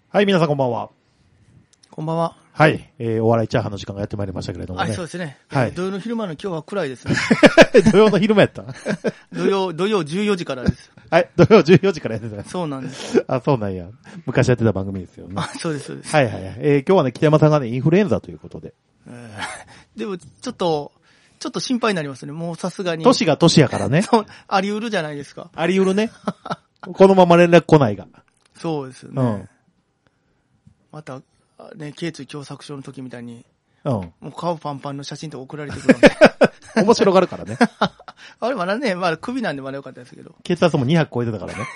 はい、皆さんこんばんは。 こんばんは。 はい、お笑いチャーハンの時間がやってまいりましたけれどもね。 はい、そうですね。 はい。 土曜の昼間の今日は暗いですね。 土曜の昼間やった土曜14時からです。 はい、土曜14時からやってた。 そうなんです。 あ、そうなんや。昔やってた番組ですよね。 あ、そうです、そうです。 はいはいはい。今日はね、北山さんがね、インフルエンザということで。 でも、ちょっと心配になりますね。もうさすがに。 年が年やからね。 そう、あり得るじゃないですか。 あり得るね。このまま連絡来ないが。 そうですよね。 うん。 また、ね、頸椎狭窄症の時みたいに、 うん。 もう顔パンパンの写真とか送られてくるんで。 面白がるからね。 あれまだね、まだ首なんでまだよかったですけど。 血圧も200超えてたからね。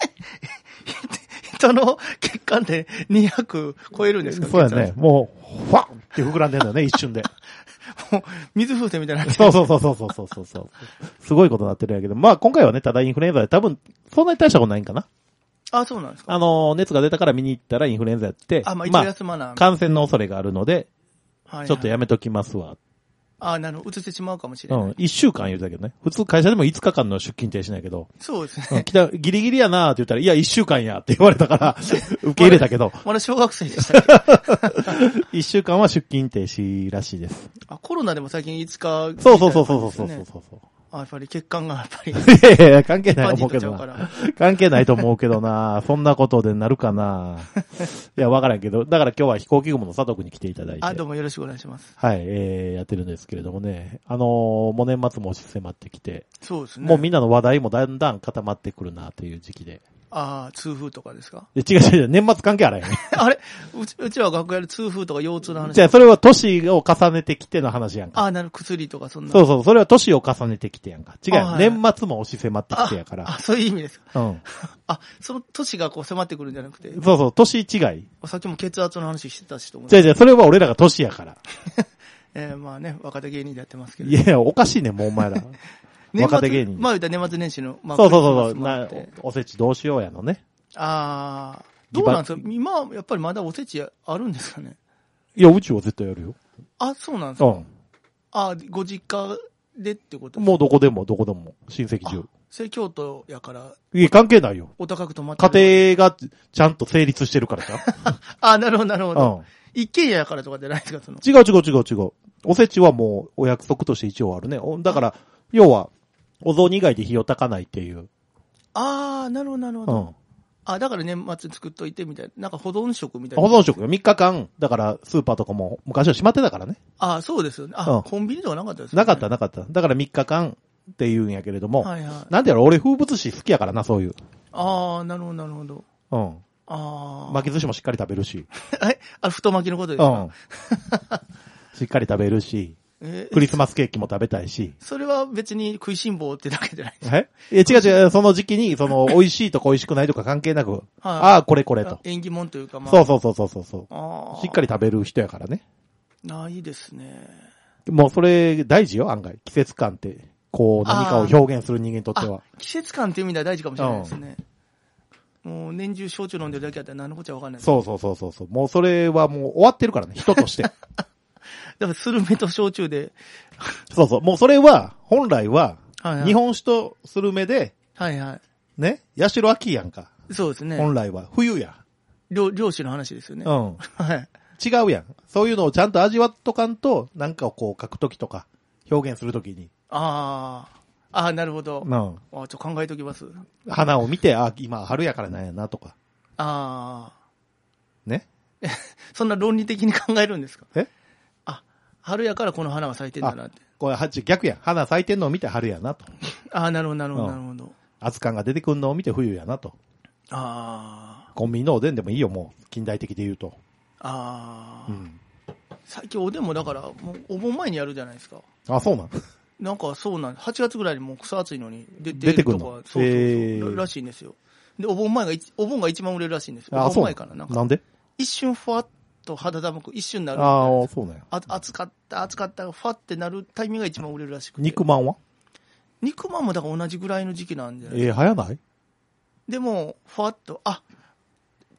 人の血管で200超えるんですか？ そうやね。もう、ファッって膨らんでんだよね、一瞬で。 もう、水風船みたいになってそう。すごいことになってるんやけど。まあ今回はね、ただインフルエンザで多分、そんなに大したことないんかな。 あ、そうなんですか。 熱が出たから見に行ったらインフルエンザやって。 あ、まあ一応休まな。 感染の恐れがあるので、 はいはい、 ちょっとやめときますわ。 あ、なるほど。移ってしまうかもしれない。 1週間言うたけどね。普通会社でも5日間の出勤停止なんやけど。 そうですね。 ギリギリやなーって言ったら、いや、1週間やって言われたから、受け入れたけど。 まだ小学生でしたっけ 1週間は出勤停止らしいです。 あ、コロナでも最近5日、 そう。 あ、やっぱり血管がやっぱり。 いや、関係ないと思うけどな。関係ないと思うけどな。そんなことでなるかな。いや、わからんけど。だから今日は飛行機雲の佐藤くんに来ていただいて。 あ、どうもよろしくお願いします。 はい、やってるんですけれどもね。もう年末も押し迫ってきて。 そうですね。 もうみんなの話題もだんだん固まってくるなという時期で。 ああ、痛風とかですか？ 違う。年末関係あらへんね。 あれうちらは学校で痛風とか腰痛の話。 じゃあ、それは年を重ねてきての話やんか。 あ、なる薬とかそんな。 そう。それは年を重ねてきてやんか。違う。 はい、 年末も押し迫ってきてやから。 あ、そういう意味ですか。 うん。 あ、その年がこう迫ってくるんじゃなくて。 そう、年違い。 さっきも血圧の話してたしと思う。 違う、それは俺らが年やから。 まあね、若手芸人でやってますけど。 いや、おかしいね、もうお前ら。若手芸人。 まあ言ったら年末年始の、まあ、 そう。おせちどうしようやのね。 ああ、どうなんですか今、やっぱりまだおせちあるんですかね？ いや、うちは絶対やるよ。 あ、そうなんですか？ うん。 あ、ご実家でってことですか？ もうどこでも、親戚中。 それ京都やから。 いや、関係ないよ。 お高く泊まってる。 家庭がちゃんと成立してるからさ。 あ、なるほど。 うん。 一軒家やからとかじゃないですか、その。 違う。おせちはもうお約束として一応あるね。だから、要は、お雑煮以外で火を焚かないっていう。 ああ、なるほど。 うん。 あ、だから年末作っといてみたいな。なんか保存食みたいな。 保存食よ。3日間、だからスーパーとかも昔は閉まってたからね。 ああ、そうですよね。あ、コンビニとかなかったですね。 なかった。だから3日間って言うんやけれども。 はい。 なんでやろ、俺風物詩好きやからな、そういう。 ああ、なるほど。 うん。 ああ。 巻き寿司もしっかり食べるし。 太巻きのことですか？ うん。しっかり食べるし。クリスマスケーキも食べたいし。 それは別に食いしん坊ってだけじゃないですか。違う。その時期に、美味しいとか美味しくないとか関係なく、ああ、これと。 縁起物というか、まあ。そう。しっかり食べる人やからね。 いいですね。 もうそれ大事よ、案外。季節感って、こう何かを表現する人間にとっては。 季節感っていう意味では大事かもしれないですね。もう年中焼酎飲んでるだけだったら何のこっちゃわかんない。 そう。もうそれはもう終わってるからね、人として。 だからスルメと焼酎で。 そう。もうそれは、本来は、日本酒とスルメで、 はい。 ね、八代秋やんか。 そうですね。 本来は。冬や。 漁師の話ですよね。 うん。 はい。 違うやん。そういうのをちゃんと味わっとかんと、なんかをこう書くときとか、表現するときに。 ああ、なるほど。 うん。 ちょっと考えときます。 花を見て、今春やからなんやなとか。 ああ。 ね。 そんな論理的に考えるんですか？春やからこの花は咲いてんだなって。 これ逆や。花咲いてんのを見て春やなと。 なるほど。 熱燗が出てくるのを見て冬やなと。コンビニのおでんでもいいよ、もう。近代的で言うと。 うん。最近おでんもだから、もうお盆前にやるじゃないですか。 あ、そうなん？ なんかそうなん。8月ぐらいにもう草暑いのに出てくるの？ そう。らしいんですよ。で、お盆が一番売れるらしいんですよ。お盆前からなんで？ 一瞬ふわっと肌寒く一瞬なる。 そうなんや。 暑かったがふわってなるタイミングが一番売れるらしくて。 肉まんは？ 肉まんもだから同じぐらいの時期なんじゃない早ない？ でも、ふわっと、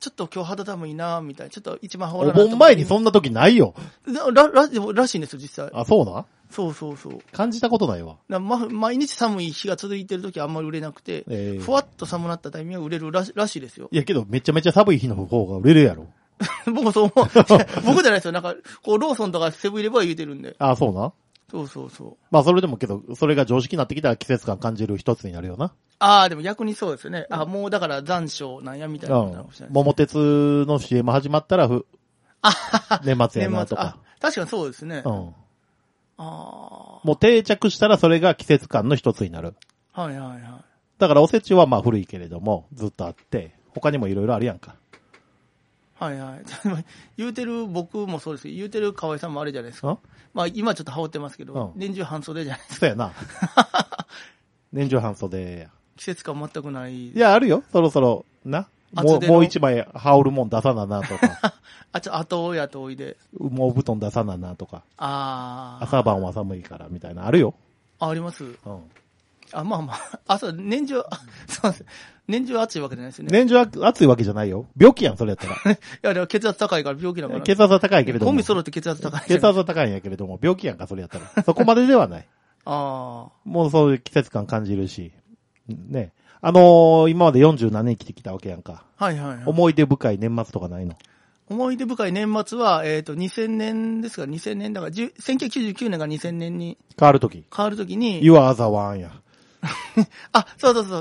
ちょっと今日肌寒いなみたいな。ちょっと一番羽織らない。お盆前にそんな時ないよ。 らしいんですよ、実際。 あ、そうな？ そうそうそう。 感じたことないわ。 毎日寒い日が続いてる時はあんまり売れなくて、ふわっと寒なったタイミングが売れるらしいですよ。 いやけど、めちゃめちゃ寒い日の方が売れるやろ。 僕もそう思う。僕じゃないですよ。なんか、こう、ローソンとかセブンイレブンは言うてるんで。 あ、そうな？ そうそうそう。 まあそれでもけど、それが常識になってきたら季節感感じる一つになるよな。 ああ、でも逆にそうですよね。あ、もうだから残暑なんやみたいなことなのかもしれない。 桃鉄の CM 始まったら年末やなとか。 確かにそうですね。 うん。もう定着したらそれが季節感の一つになる。 はいはいはい。 だからおせちはまあ古いけれども、ずっとあって、他にもいろいろあるやんか。 はいはい。言うてる僕もそうですけど、言うてる河合さんもあれじゃないですか。まあ今ちょっと羽織ってますけど、年中半袖じゃないですか。 そうやな。年中半袖や。 季節感全くない。 いや、あるよ。そろそろ、な。もう一枚羽織るもん出さななとか。 後やとおいで。 羽毛布団出さななとか。朝晩は寒いからみたいな。あるよ。 あります。まあまあ。年中、そうです。年中暑いわけじゃないですよね。 年中暑いわけじゃないよ。病気やん、それやったら。 いや、でも血圧高いから病気だから。 血圧は高いけれども。 コンビ揃って血圧高い。 血圧は高いんやけれども、病気やんか、それやったら。そこまでではない。もうそういう季節感感じるし。ね。今まで40何年生きてきたわけやんか。 はいはいはい。 思い出深い年末とかないの？ 思い出深い年末は、2000年ですが、2000年だから、1999年が2000年に。 変わるときに。 You are the one や。 あ、そうそうそう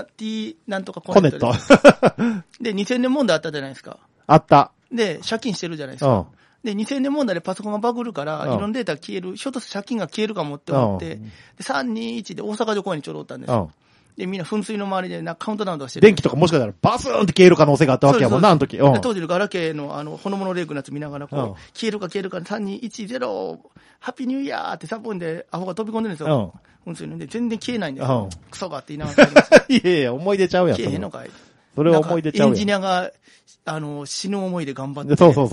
。T なんとかコネット。 で、2000年問題あったじゃないですか。 あった。 で、借金してるじゃないですか。で、2000年問題でパソコンがバグるから、いろんなデータ消える、ひょっとして借金が消えるかもって思って、で、321で大阪城公園にちょろおったんですよ。で、みんな噴水の周りでカウントダウンとかしてる。 電気とかもしかしたらバスーンって消える可能性があったわけやもんな、あの時。 当時のガラケーのほのぼのレイクのやつ見ながら、こう、消えるか3210、ハッピーニューイヤーってサポンでアホが飛び込んでるんですよ。噴水で全然消えないんですよ。クソがって言いながら。 いやいや、思い出ちゃうやん。 消えへんのかい。 それは思い出ちゃうやん。 エンジニアが、死ぬ思いで頑張って。 そう。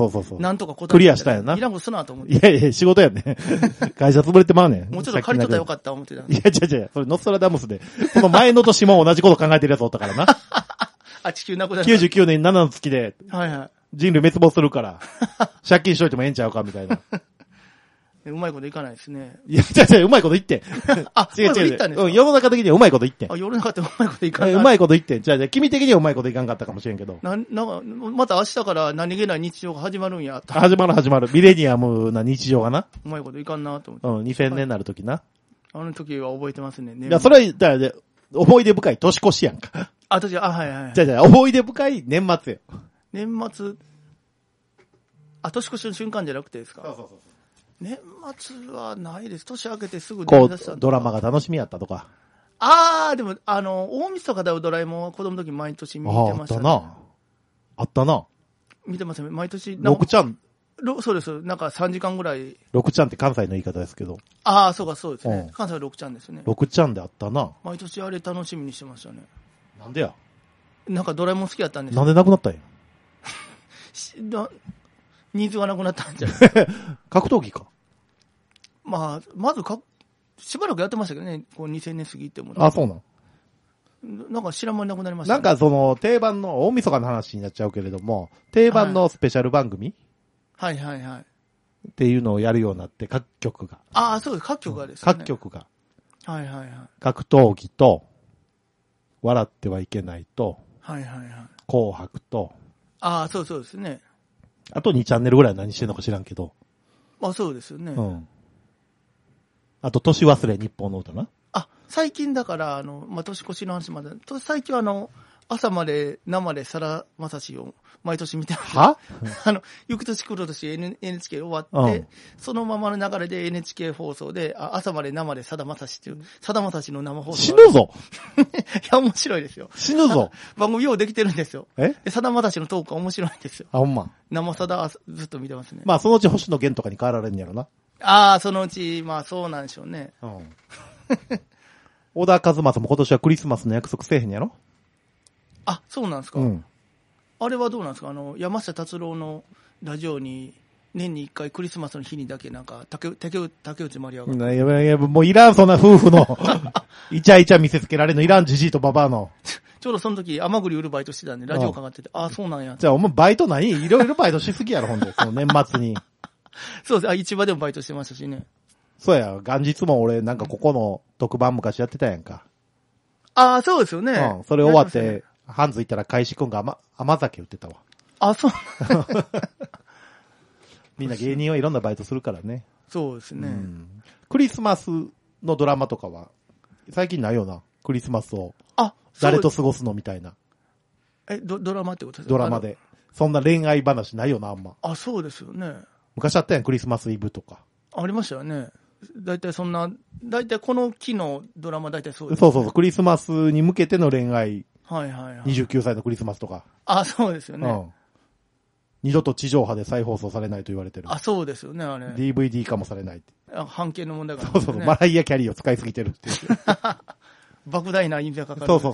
なんとかクリアしたやな。 いらんことすなと思って。 いやいや、仕事やね。会社潰れてまうねん。 もうちょっと借りとったらよかった思ってた。 いや、違う。それノストラダムスで、その前の年も同じこと考えてるやつおったからな。 地球なくなる。 99年7の月で、人類滅亡するから、借金しといてもええんちゃうかみたいな。 うまいこといかないですね。 いや、違う、うまいこと言って。 違う。 世の中的にはうまいこと言って。 世の中ってうまいこといかない。 うまいこと言って。じゃあ、君的にはうまいこといかんかったかもしれんけど。 なんか、また明日から何気ない日常が始まるんや。 始まる。ミレニアムな日常がな。 うまいこといかんなと思って。2000年になるときな。 あの時は覚えてますね。 いや、それは、だから、思い出深い年越しやんか。 はいはい。 じゃあ、思い出深い年末よ。 年末、年越しの瞬間じゃなくてですか？ そう。 年末はないです。年明けてすぐこう、ドラマが楽しみやったとか。 でも、大晦日だよ、ドラえもんは子供の時毎年見てましたね。 あったな。 見てますね。毎年。 6ちゃん。 そうです。なんか3時間ぐらい。 6ちゃんって関西の言い方ですけど。 そうですね。関西は6ちゃんですね。 6ちゃんであったな。 毎年あれ楽しみにしてましたね。 なんでや？ なんかドラえもん好きだったんですよ。なんでなくなったんや？ ニーズがなくなったんじゃない格闘技か。 まずしばらくやってましたけどね、こう2000年過ぎても。 そうなん。 なんか知らん間になくなりました、 ね。なんかその定番の大晦日の話になっちゃうけれども、定番のスペシャル番組、 はい。 っていうのをやるようになって、各局が。 そうです。各局がですね。 各局が。 はい。 格闘技と、笑ってはいけないと、 はい。 紅白と。 そうですね。 あと2チャンネルぐらい何してんのか知らんけど。 そうですよね。 あと、年忘れ日本の歌な。 最近だから、年越しの話まで、最近は朝まで生でさだまさしを毎年見てます。 は行く年来る年 NHK 終わって、そのままの流れで NHK 放送で、朝まで生でさだまさしっていう、さだまさしの生放送。 死ぬぞいや、面白いですよ。 死ぬぞ番組ようできてるんですよ。さだまさしのトークが面白いんですよ。 ほんま。 生さだずっと見てますね。 そのうち星野源とかに変わられるんやろな。 そのうち、そうなんでしょうね。 小田和正も今年はクリスマスの約束せえへんやろ？ そうなんですか。あれはどうなんですか？山下達郎のラジオに年に1回クリスマスの日にだけなんか竹内まりやが。 いや、もういらん、そんな夫婦のイチャイチャ見せつけられるのいらん、じじいとババアの。 ちょうどその時、甘栗売るバイトしてたんで、ラジオかかってて、あ、そうなんや。 じゃあ、お前バイト何いろいろバイトしすぎやろ、ほんで、その年末に。 そうです。市場でもバイトしてましたしね。 そうや、元日も俺、なんかここの特番昔やってたやんか。 ああ、そうですよね。 うん。それ終わって、ハンズ行ったら開始くんが甘酒売ってたわ。 あ、そう。 みんな芸人はいろんなバイトするからね。 そうですね。 クリスマスのドラマとかは、最近ないよな。クリスマスを。 あ、 誰と過ごすのみたいな。 ドラマってことですか？ ドラマで。そんな恋愛話ないよな、あんま。 あ、そうですよね。 昔あったやん、クリスマスイブとか。 ありましたよね。だいたいこの期のドラマだいたいそうです、 ね。そう、クリスマスに向けての恋愛。 はいはいはい。 29歳のクリスマスとか。 あ、そうですよね。 二度と地上波で再放送されないと言われてる。 あ、そうですよね、あれ。 DVD 化もされないって。 半径の問題がある、 ね。そう、マライアキャリーを使いすぎてるっていう。 莫大な印税がかかる、 ね。そう。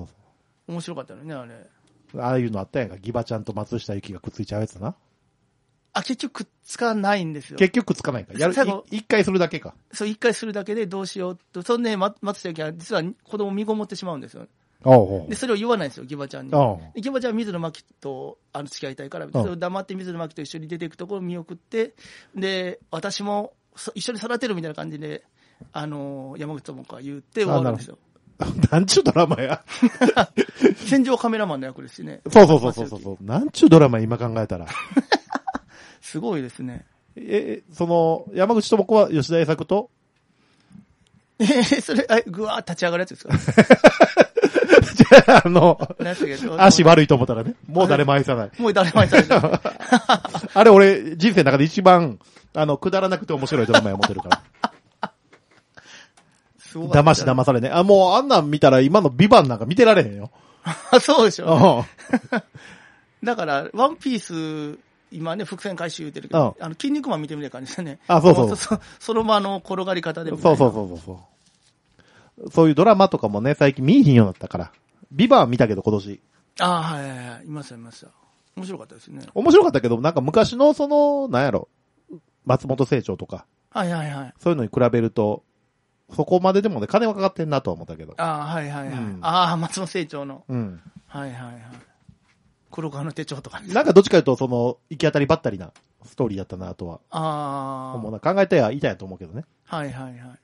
面白かったよね、あれ。 ああいうのあったやんか。ギバちゃんと松下由紀がくっついちゃうやつな。 あ、結局くっつかないんですよ。 結局くっつかないか。一回するだけか。 そう、一回するだけでどうしようと。そんで、松下由紀は実は子供を身ごもってしまうんですよ。で、それを言わないんですよ、ギバちゃんに。でギバちゃんは水野真紀と付き合いたいから、それを黙って水野真紀と一緒に出ていくところを見送って、で、私も一緒に育てるみたいな感じで、山口智子が言って終わるんですよ。 なんちゅうドラマや。 戦場カメラマンの役ですしね。 そう。なんちゅうドラマ今考えたら。 すごいですね。 山口智子は吉田栄作とそれ、ぐわー立ち上がるやつですか？ 足悪いと思ったらね、もう誰も愛さない。 もう誰も愛さない。 あれ俺、人生の中で一番、くだらなくて面白いドラマや思ってるから。騙されね。もうあんなん見たら今のビバンなんか見てられへんよ。 そうでしょ。だから、ワンピース、今ね、伏線回収言ってるけど、筋肉マン見てみたいな感じですね。 あ、そう。 その場の転がり方でも。 そう。そういうドラマとかもね、最近見えひんようになったから。ビバン見たけど今年。 はい。いました。面白かったですね。 面白かったけど、なんか昔のなんやろ、松本清張とか。 はい。 そういうのに比べると、そこまででもね、金はかかってんなとは思ったけど。 はい。松本清張の。はい。黒川の手帳とか、ね。 なんかどっちかというと、行き当たりばったりなストーリーだったなとは。思うな。考えてはいたんやと思うけどね。 はい。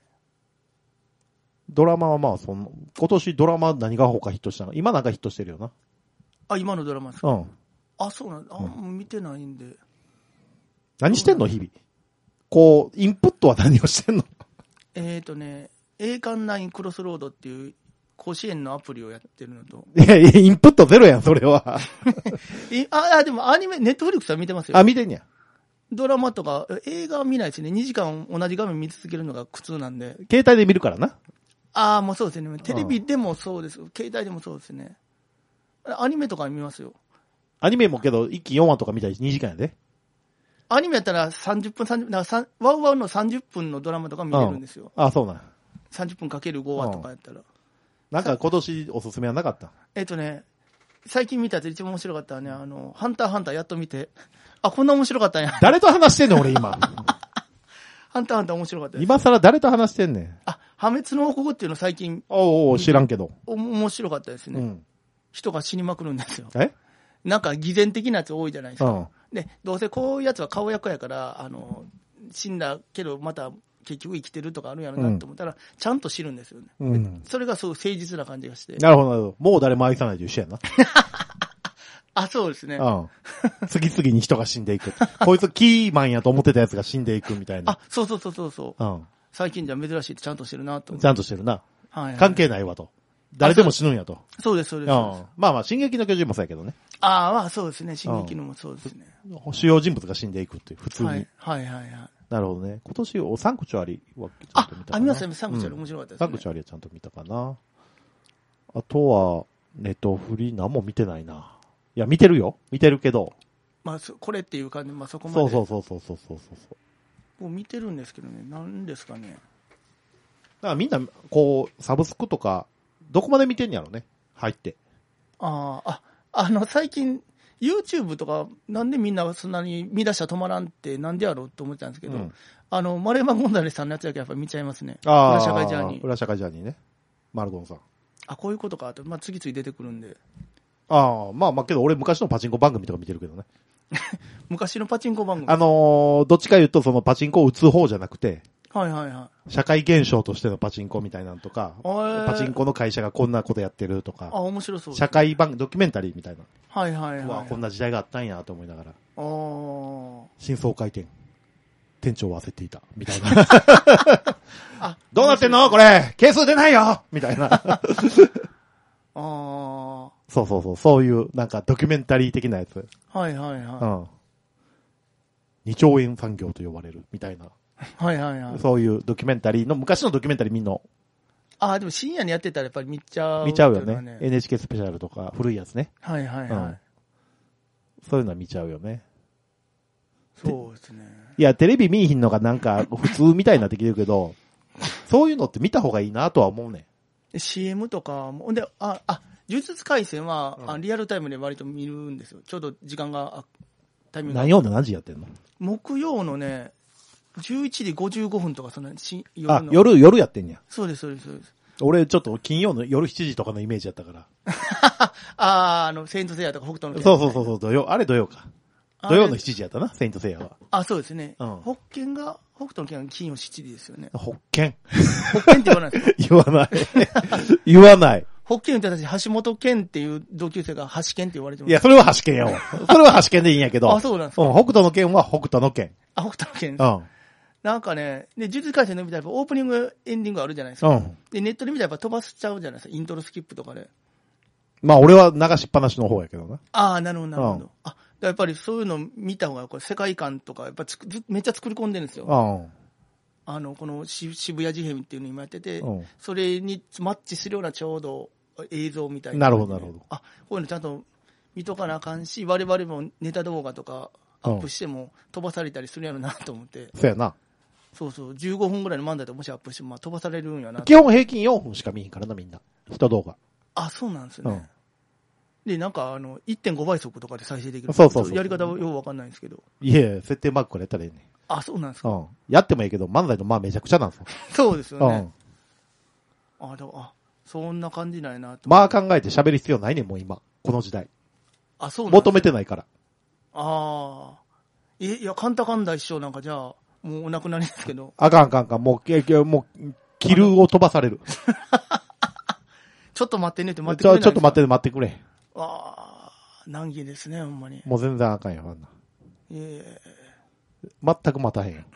ドラマはまあ、今年ドラマ何が他ヒットしたの？今なんかヒットしてるよな。 今のドラマですか？そうなんだ。見てないんで。 何してんの日々。インプットは何をしてんの？ 栄冠9クロスロードっていう甲子園のアプリをやってるのと。 いや、インプットゼロやん、それは。 でもアニメ、ネットフリックスは見てますよ。 見てんや。 ドラマとか、映画は見ないですね。2時間同じ画面見続けるのが苦痛なんで。 携帯で見るからな。 もうそうですね。テレビでもそうです。携帯でもそうですね。アニメとか見ますよ。 アニメもけど、1期4話とか見たり2時間やで。 アニメやったら30分、だからワウワウの30分のドラマとか見れるんですよ。 そうなん。 30分かける5話とかやったら。 なんか今年おすすめはなかった？ 最近見たやつ一番面白かったね。ハンターハンターやっと見て。こんな面白かったんや。 誰と話してんの俺今。 ハンターハンター面白かったです。 今更誰と話してんねん。 破滅の王国っていうの最近。 知らんけど。 面白かったですね。人が死にまくるんですよ。 え？ なんか偽善的なやつ多いじゃないですか。で、どうせこういうやつは顔役やから、死んだけどまた結局生きてるとかあるんやろなと思ったら、ちゃんと知るんですよね。それがすごい誠実な感じがして。 なるほど。もう誰も愛さないと一緒やな。 そうですね。 次々に人が死んでいく。こいつキーマンやと思ってたやつが死んでいくみたいな。 そう。最近じゃ珍しいってちゃんとしてるなと思って。 ちゃんとしてるな。関係ないわと。誰でも死ぬんやと。 そうです。 まあ、進撃の巨人もそうやけどね。 そうですね。進撃のもそうですね。 主要人物が死んでいくっていう、普通に。 はい。 なるほどね。今年、サンクチュアリはちゃんと見たかな。 見ましたね。サンクチュアリ面白かったですね。 サンクチュアリはちゃんと見たかな。あとは、ネットフリ何も見てないな。いや、見てるよ。見てるけど。 これっていう感じ、そこまで。 そう。 もう見てるんですけどね。何ですかね。だからみんな、サブスクとか、どこまで見てんやろね。入って。 最近、YouTube とか、なんでみんなそんなに見出したら止まらんってなんでやろうと思ってたんですけど、マレーマ・ゴンザレスさんのやつだけやっぱり見ちゃいますね。裏社会ジャーニー。 裏社会ジャーニーね。マルゴンさん。 あ、こういうことかと、まあ、次々出てくるんで。 ああ、まあけど俺昔のパチンコ番組とか見てるけどね。 昔のパチンコ番組どっちか言うとそのパチンコを打つ方じゃなくて、 はいはいはい。 社会現象としてのパチンコみたいなのとか、パチンコの会社がこんなことやってるとか、 面白そう。 社会ドキュメンタリーみたいな。 はいはいはい。 こんな時代があったんやと思いながら。新装開店。店長は焦っていた。みたいな。どうなってんのこれ係数出ないよみたいな。そういう、なんかドキュメンタリー的なやつ。 はいはいはい。 2兆円産業と呼ばれる、みたいな。 はいはいはい。 そういうドキュメンタリーの、昔のドキュメンタリー見んの。 でも深夜にやってたらやっぱり見ちゃう。 見ちゃうよね。NHK スペシャルとか、古いやつね。 はいはいはい。 そういうのは見ちゃうよね。 そうですね。 いや、テレビ見いひんのがなんか普通みたいになってきてるけど、そういうのって見た方がいいなとは思うね。 CM とかも、で、呪術廻戦は、リアルタイムで割と見るんですよ。ちょうど時間が、 タイミングが。何曜の何時やってんの？ 木曜のね、11時55分とか、 夜やってんや。 そうです、そうです、そうです。 俺ちょっと金曜の夜7時とかのイメージやったから。 セイントセイヤとか北斗の拳。そう、土曜、あれ土曜か。土曜の7時やったな、セイントセイヤは。 そうですね。北斗の拳が金曜7時ですよね。 北拳って言わないですか？ 言わない。言わない。 北拳って私、橋本健っていう同級生が橋健って言われてます。 いや、それは橋健やわ。それは橋健でいいんやけど。 そうなんですか。 北斗の拳は北斗の拳。 北斗の拳。なんかね、で、呪術廻戦の見たらオープニング、エンディングあるじゃないですか。で、ネットで見たらやっぱ飛ばしちゃうじゃないですか。イントロスキップとかで。 まあ、俺は流しっぱなしの方やけどな。 なるほど、なるほど。やっぱりそういうの見た方が、これ世界観とか、やっぱめっちゃ作り込んでるんですよ。この渋谷事変っていうのを今やってて、それにマッチするようなちょうど映像みたいな。 なるほど、なるほど。 こういうのちゃんと見とかなあかんし、我々もネタ動画とかアップしても飛ばされたりするやろなと思って。 そうやな。 そう、15分ぐらいの漫才でもしアップしても、飛ばされるんやな。 基本平均4分しか見へんからな、みんな。一動画。 そうなんですよね。で、なんか1.5 倍速とかで再生できる。 そう。 やり方はよくわかんないんですけど。 いえ、設定マークからやったらいいね。 そうなんですか。 やってもいいけど、漫才のめちゃくちゃなんですよ。 そうですよね。そんな感じないなと。 考えて喋る必要ないねん、もう今。この時代。 そうなん求めてないから。 いや、カンタカンダ一生なんかじゃあ、もうお亡くなりですけど。 あかん。もう、キルを飛ばされる。 ちょっと待ってねって待ってくれない。ちょっと待ってくれ。 難儀ですね、ほんまに。 もう全然あかんよ、あんな。全く待たへんよ。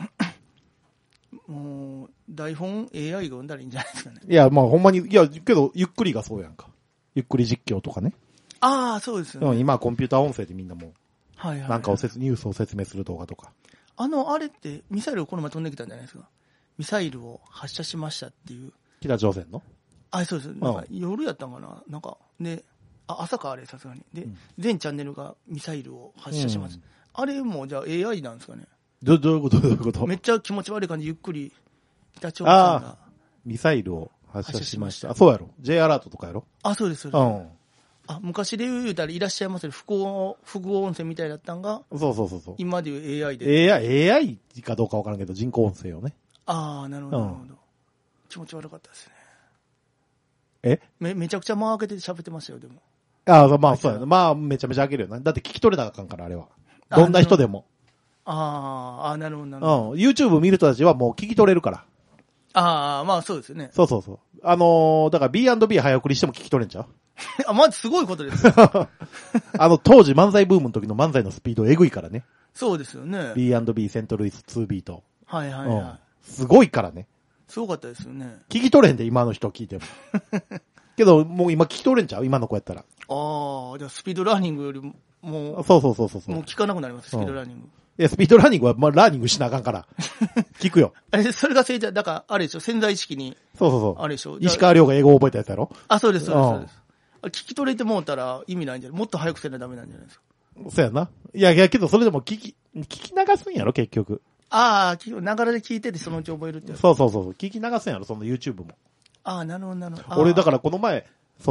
もう、台本 AI が読んだらいいんじゃないですかね。 いや、ほんまに、けど、ゆっくりがそうやんか。ゆっくり実況とかね。 そうですよね。 今はコンピューター音声でみんなもう、なんかニュースを説明する動画とか。 あれって、ミサイルをこの前飛んできたんじゃないですか。ミサイルを発射しましたっていう。 北朝鮮の？ そうです。なんか夜やったんかな。なんか、で、朝かあれ、さすがに。で、全チャンネルがミサイルを発射します。あれも、じゃあ AI なんですかね。 どういうことめっちゃ気持ち悪い感じ、ゆっくり、北朝鮮が。 ミサイルを発射しました。そうやろ。J アラートとかやろ。 そうです、そうです。昔で言うたらいらっしゃいますよ。複合音声みたいだったんが。 そう。 今で言う AI で。 AI かどうかわからんけど、人工音声よね。 なるほど、なるほど。気持ち悪かったですね。 めちゃくちゃ間開けて喋ってましたよ、でも。 そうやな。めちゃめちゃ開けるよな。だって聞き取れなあかんから、あれは。どんな人でも。 なるほど、なるほど。 YouTube 見る人たちはもう聞き取れるから。 そうですね。 そう。だから B&B 早送りしても聞き取れんちゃうまずすごいことです。 当時漫才ブームの時の漫才のスピードえぐいからね。 そうですよね。 B&B セントルイス2ビート。すごいからね。 すごかったですよね。 聞き取れんで、今の人聞いても。けど、もう今聞き取れんちゃう今の子やったら。 じゃあスピードラーニングよりも、 そう。 もう聞かなくなります、スピードラーニング。 いや、スピードラーニングは、ラーニングしなあかんから。聞くよ。 それがだから、あれでしょ、潜在意識に。 そう。 あれでしょ。 石川遼が英語を覚えたやつやろ？ そうです。聞き取れてもうたら意味ないんじゃない？もっと早くせなダメなんじゃないですか。 そうやな。いや、けどそれでも聞き流すんやろ、結局。 ながらで聞いててそのうち覚えるってやつ。 そう。聞き流すんやろ、その YouTube も。 なるほど。 俺、だからこの前、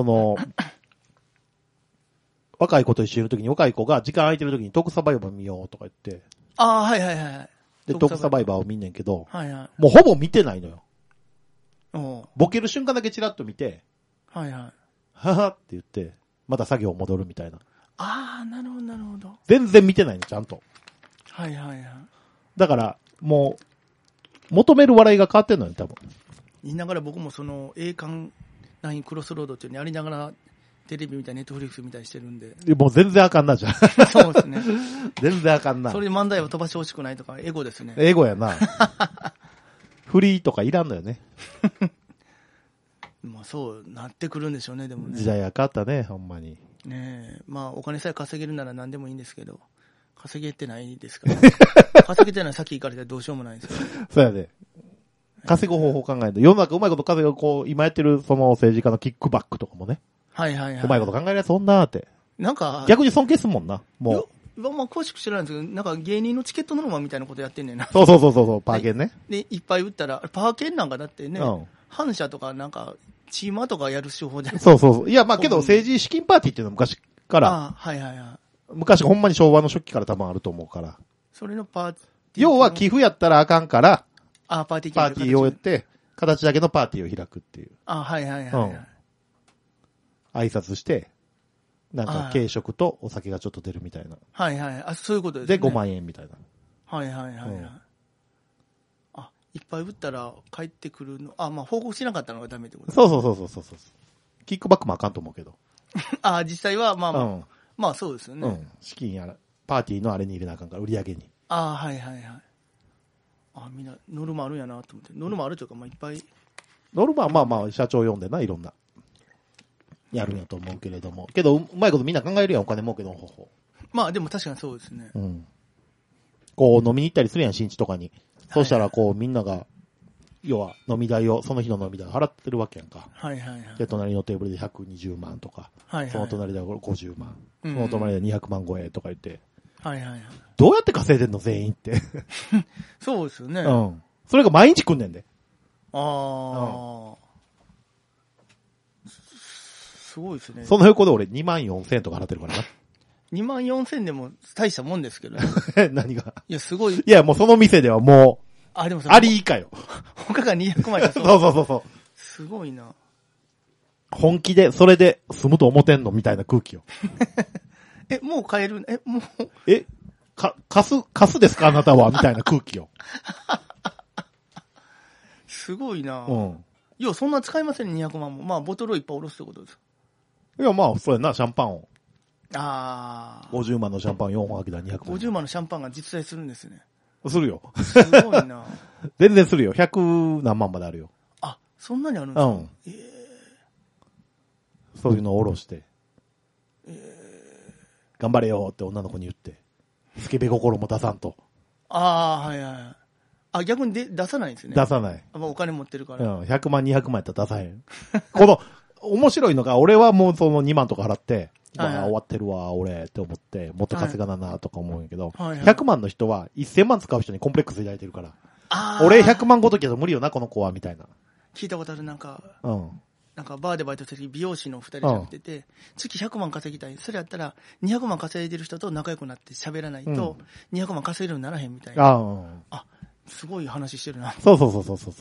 若い子と一緒にいるときに若い子が時間空いてるときにトークサバイバー見ようとか言って。 はい。 で、トークサバイバーを見んねんけど、 はい。 もうほぼ見てないのよ。 ボボケる瞬間だけチラッと見て、 はいはい。 ははって言って、また作業戻るみたいな。 ああ、なるほど、なるほど。 全然見てないの、ちゃんと。 はいはいはい。 だから、もう、求める笑いが変わってんのよ、多分。 言いながら僕もその、栄冠9クロスロードっていうのやりながら、テレビみたい、ネットフリックスみたいにしてるんで。 もう全然あかんな、じゃん。 そうですね。 全然あかんな。 それで漫才は飛ばしてほしくないとか、エゴですね。 エゴやな。フリーとかいらんのよね。 まあそうなってくるんでしょうね、でもね。 時代が変わったね、ほんまに。 ねえ、まあお金さえ稼げるなら何でもいいんですけど、稼げてないですから、稼げてない先行かれたらどうしようもないですよ、ね。 そうやで。稼ぐ方法考えると、世の中うまいこと稼ぐ、こう、今やってるその政治家のキックバックとかもね。 はいはいはい。 うまいこと考えるやつそんなーって。 なんか、 逆に尊敬すんもんな、もう。 まあ詳しく知らないんですけど、なんか芸人のチケットノルマみたいなことやってんねんな。 そう、パーケンね。 で、いっぱい売ったら、パーケンなんかだってね、 うん。 反社とかなんか、チーマーとかやる手法じゃないそう。いや、まあけど政治資金パーティーっていうのは昔から、 ああ、はいはいはい。 昔ほんまに昭和の初期から多分あると思うから。 それのパーティー。 要は寄付やったらあかんから、 ああ、パーティーをやって、形だけのパーティーを開くっていう。 ああ、はいはいはい、はい。 挨拶して、なんか軽食とお酒がちょっと出るみたいな。 はいはい。あ、そういうことですね。 で、5万円みたいな。 はいはいはい、はい。あ、いっぱい売ったら帰ってくるの。あ、まあ報告しなかったのがダメってことそう。キックバックもあかんと思うけど。 あ、実際はまあまあ、まあそうですよね。 うん。資金やら、パーティーのあれに入れなあかんから、売り上げに。 あ、はいはいはい。あ、みんなノルマあるんやなと思って。ノルマあるというか、まあいっぱい。 ノルマはまあ社長読んでな、いろんな。やるんやと思うけれども。けど、うまいことみんな考えるやん、お金儲けの方法。 まあでも確かにそうですね。 うん。こう飲みに行ったりするやん、新地とかに。そうしたらこうみんなが、要は飲み代を、その日の飲み代を払ってるわけやんか。 はいはいはい。 で、隣のテーブルで120万とか。 はいはい。 その隣で50万。その隣で200万超えとか言って。 はいはいはい。 どうやって稼いでんの全員って。 そうですよね。 うん。それが毎日来んねんで。 ああ。すごいですね。 その横で俺2万4000円とか払ってるからな。 2万4000でも大したもんですけどね。 何がいや、すごい。いや、もうその店ではもう、 あ、でもあり以下よ。 他が200万円そう。 すごいな。 本気で、それで済むと思ってんのみたいな空気よ。 もう買えるもう。 貸すですかあなたはみたいな空気よ。 すごいな。 うん。 いや、そんな使いませんね、200万も。まあ、ボトルをいっぱい下ろすってことです。 いや、まあ、そうやな、シャンパンを。 ああ。 50万のシャンパン4本開けたら200万。 50万のシャンパンが実在するんですね。 するよ。 すごいな。 全然するよ。100何万まであるよ。 あ、そんなにあるんですか？うん。 そういうのを下ろして。頑張れよって女の子に言って。スケベ心も出さんと。 ああ、はいはい。あ、逆に出さないんですね。 出さない。 お金持ってるから。 うん。100万、200万やったら出さへん。この、面白いのが、俺はもうその2万とか払って、終わってるわ、俺って思って、もっと稼がななとか思うんやけど、100万の人は1000万使う人にコンプレックス抱いてるから。俺100万ごときだと無理よな、この子は、みたいな。 聞いたことある、なんか。 うん。 なんかバーでバイトする美容師の2人でやってて、月100万稼ぎたい。それやったら、200万稼いでる人と仲良くなって喋らないと、200万稼いでるようにならへんみたいな。あ、すごい話してるな。 そう。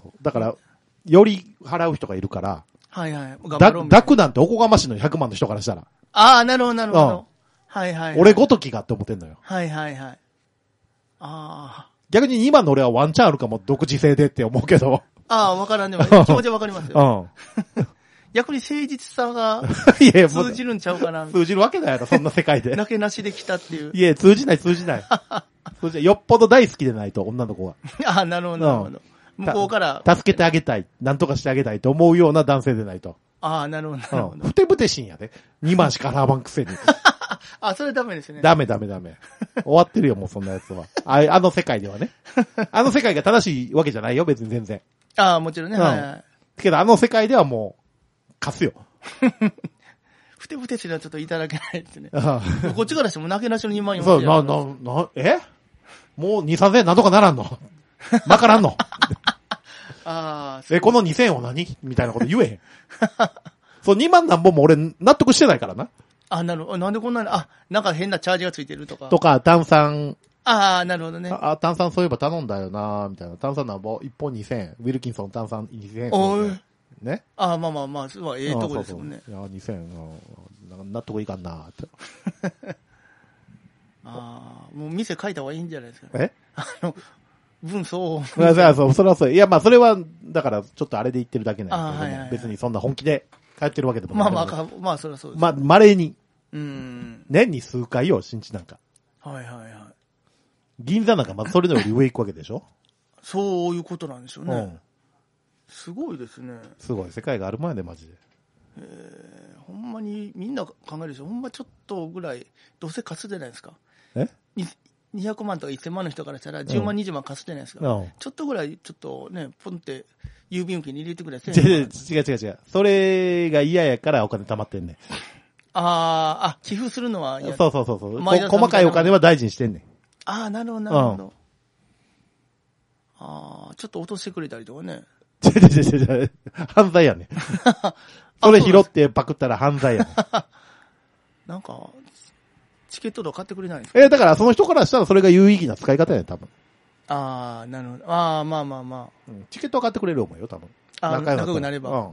だから、より払う人がいるから、 はいはい。 楽なんておこがましいのよ、100万の人からしたら。 ああ、なるほど。はいはい。 俺ごときがって思ってんのよ。 はい。ああ。 逆に今の俺はワンチャンあるかも、独自性でって思うけど。 ああ、わからんでも、気持ちはわかりますよ。逆に誠実さが通じるんちゃうかな。 通じるわけないやろ、そんな世界で。 なけなしで来たっていう。 いや、通じない。よっぽど大好きでないと、女の子は。 ああ、なるほど。向こうから。 助けてあげたい。なんとかしてあげたいと思うような男性でないと。 ああ、なるほど。 ふてぶてしんやで。2万しか払わんくせに。 あ、それダメですね。 ダメ。終わってるよ、もうそんなやつは。あの世界ではね。あの世界が正しいわけじゃないよ、別に全然。 ああ、もちろんね。 けどあの世界ではもう、貸すよ。 ふてぶてしいのはちょっといただけないですね。こっちからしてもなけなしの2万円そう、もう2、3000円なんとかならんのまからんのああ。 この2000円は何みたいなこと言えへん。そう、2万何本も俺納得してないからな。 あ、なるほど。なんでこんなに、なんか変なチャージがついてるとか。 とか、炭酸。 ああ、なるほどね。 炭酸そういえば頼んだよなみたいな。炭酸なんぼ、1本2000円。ウィルキンソン炭酸2000円。 ね。 ああ、まあまあまあ、ええとこですもんね。 そうそういや、2000、納得いかんなーって。 ああ、もう店書いた方がいいんじゃないですか。文相それはそう。いや、まあ、それは、だから、ちょっとあれで言ってるだけなんですけど、別にそんな本気で帰ってるわけでもない。 まあ、それはそうです。 まあ、稀に。 年に数回よ、新地なんか。 はいはいはい。 銀座なんかまずそれより上行くわけでしょそういうことなんでしょうね。すごいですね。 すごい、世界がある前で、マジで。 ほんまに、みんな考えるでしょ。ほんまちょっとぐらい、どうせ貸すじゃないですか。200万とか1000万の人からしたら10万、20万貸すじゃないですか。ちょっとぐらい、ちょっとね、ポンって郵便受けに入れてくれ。 違う。それが嫌やからお金貯まってんねん。 寄付するのは嫌。 そう。細かいお金は大事にしてんねん。 なるほど。ちょっと落としてくれたりとかね。 違う。犯罪やねん。それ拾ってパクったら犯罪やねん。 なんか、チケットとか買ってくれないんですか？ だからその人からしたらそれが有意義な使い方やねん、多分。 なるほど。まあ。 チケットは買ってくれる思うよ、多分。 仲良くなれば。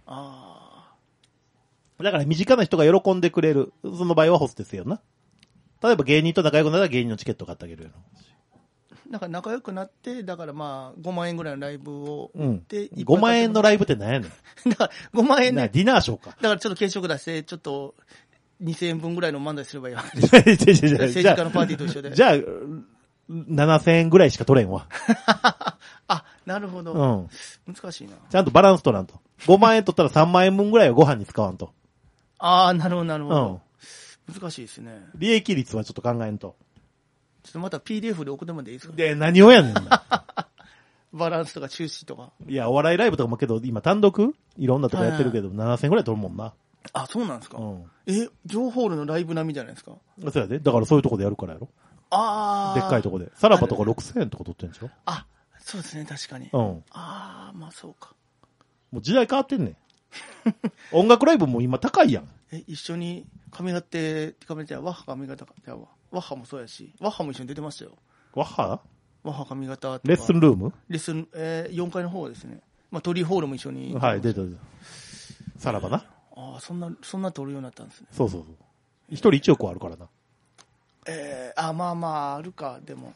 だから身近な人が喜んでくれる。その場合はホステスよな。例えば芸人と仲良くなったら芸人のチケット買ってあげるよ。 なんか仲良くなって、だからまあ、5万円ぐらいのライブを。 で、5万円のライブって何やねん。 だから5万円で。 ディナーショーか。 だからちょっと軽食出して、ちょっと、2000円分ぐらいの漫才すればいいわけです。政治家のパーティーと一緒で。 じゃあ、7000円ぐらいしか取れんわ。 なるほど。難しいな。 ちゃんとバランス取らんと。5万円取ったら3万円分ぐらいはご飯に使わんと。 なるほど。難しいですね。 利益率はちょっと考えんと。 ちょっとまた PDF で送ってもらっていいですか？ で、何をやねんな。 バランスとか中止とか。 いや、お笑いライブとかもけど、今単独いろんなとこやってるけど、7000円ぐらい取るもんな。 そうなんですか？情報ルのライブ並みじゃないですか？ そうやで。だからそういうとこでやるからやろ。でっかいとこで。さらばとか6000円とか取ってんでしょ？ そうですね、確かに。まあそうか。 もう時代変わってんねん。音楽ライブも今高いやん。 一緒にワッハ髪型か。ワッハもそうやし、ワッハも一緒に出てましたよ。 ワッハ髪型とか。 レッスンルーム 4階の方ですね。まあ、トリーホールも一緒に。 はい、出た。さらばな。 そんな撮るようになったんですね。 そう。一人1億あるからな。 まあ、あるか、でも。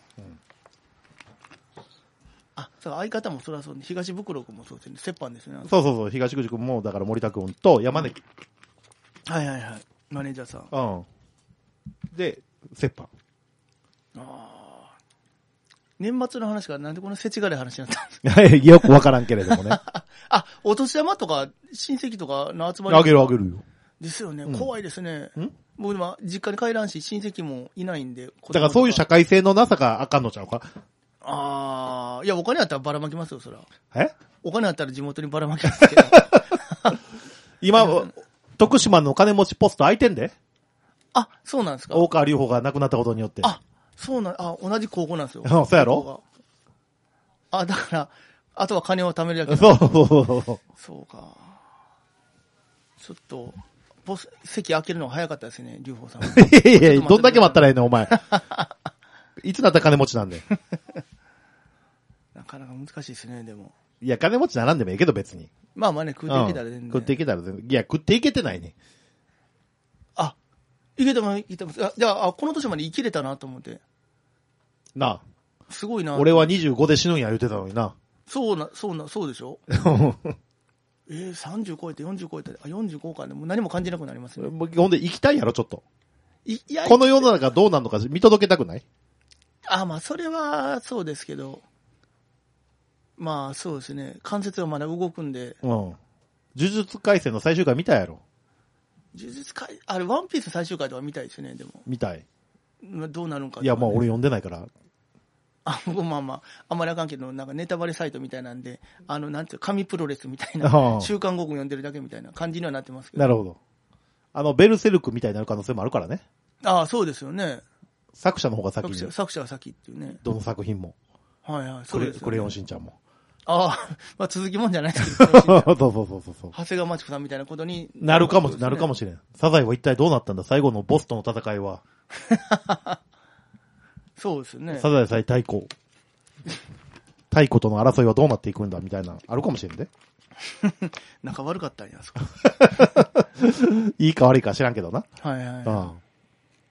相方もそれはそうね。東袋君もそうですね。折半ですね。 そう。東口君も、だから森田君と山根。 はい。マネージャーさん。 で、折半。 年末の話からなんでこの世知辛い話になったんですか？ よくわからんけれどもね。 お年玉とか親戚とかの集まり。 あげるよ。 ですよね。怖いですね。僕今、実家に帰らんし、親戚もいないんで。 だからそういう社会性のなさがあかんのちゃうか？ いや、お金あったらばらまきますよ、そら。お金あったら地元にばらまきますけど。 今、徳島の金持ちポスト空いてんで？ そうなんですか？ 大川隆法が亡くなったことによって。 同じ高校なんですよ。 そうやろ？ だから、あとは金を貯めるだけ。 そうか。ちょっと、席開けるのが早かったですね、隆法さん。 いや、どんだけ待ったらいいの、お前。いつなったら金持ちなんで。 なかなか難しいですね、でも。 いや、金持ちならんでもいいけど、別に。 まあね、食っていけたら全然。 食っていけたら全然。いや、食っていけてないね。 いけてます。じゃあ、この年まで生きれたなと思って。 なあ。 すごいな。 俺は25で死ぬんや言ってたのにな。 そうでしょ30超えて、40超えて、45かね。もう何も感じなくなりますね。 ほんで、生きたいやろ、ちょっと。 いや、 この世の中どうなるのか見届けたくない？ まあ、それは、そうですけど。まあ、そうですね。関節がまだ動くんで。 呪術廻戦の最終回見たやろ。 ワンピース最終回とか見たいですね、でも。 見たい。 どうなるんか、 いや、まあ、俺読んでないから。 僕まあ、あんまりあかんけど、なんかネタバレサイトみたいなんで、なんていう神プロレスみたいな、週刊語句読んでるだけみたいな感じにはなってますけど。 なるほど。ベルセルクみたいになる可能性もあるからね。 そうですよね。 作者の方が先に。 作者が先っていうね。 どの作品も。 そうですよね。 クレヨンしんちゃんも。 まあ続きもんじゃないですけど。 そう。長谷川町子さんみたいなことになるかもしれん。サザエは一体どうなったんだ？最後のボスとの戦いは。 そうですね。 サザエ対太鼓。太鼓との争いはどうなっていくんだみたいな、あるかもしれんで。 仲悪かったんや、そこ。 いいか悪いか知らんけどな。 はいはい、はい。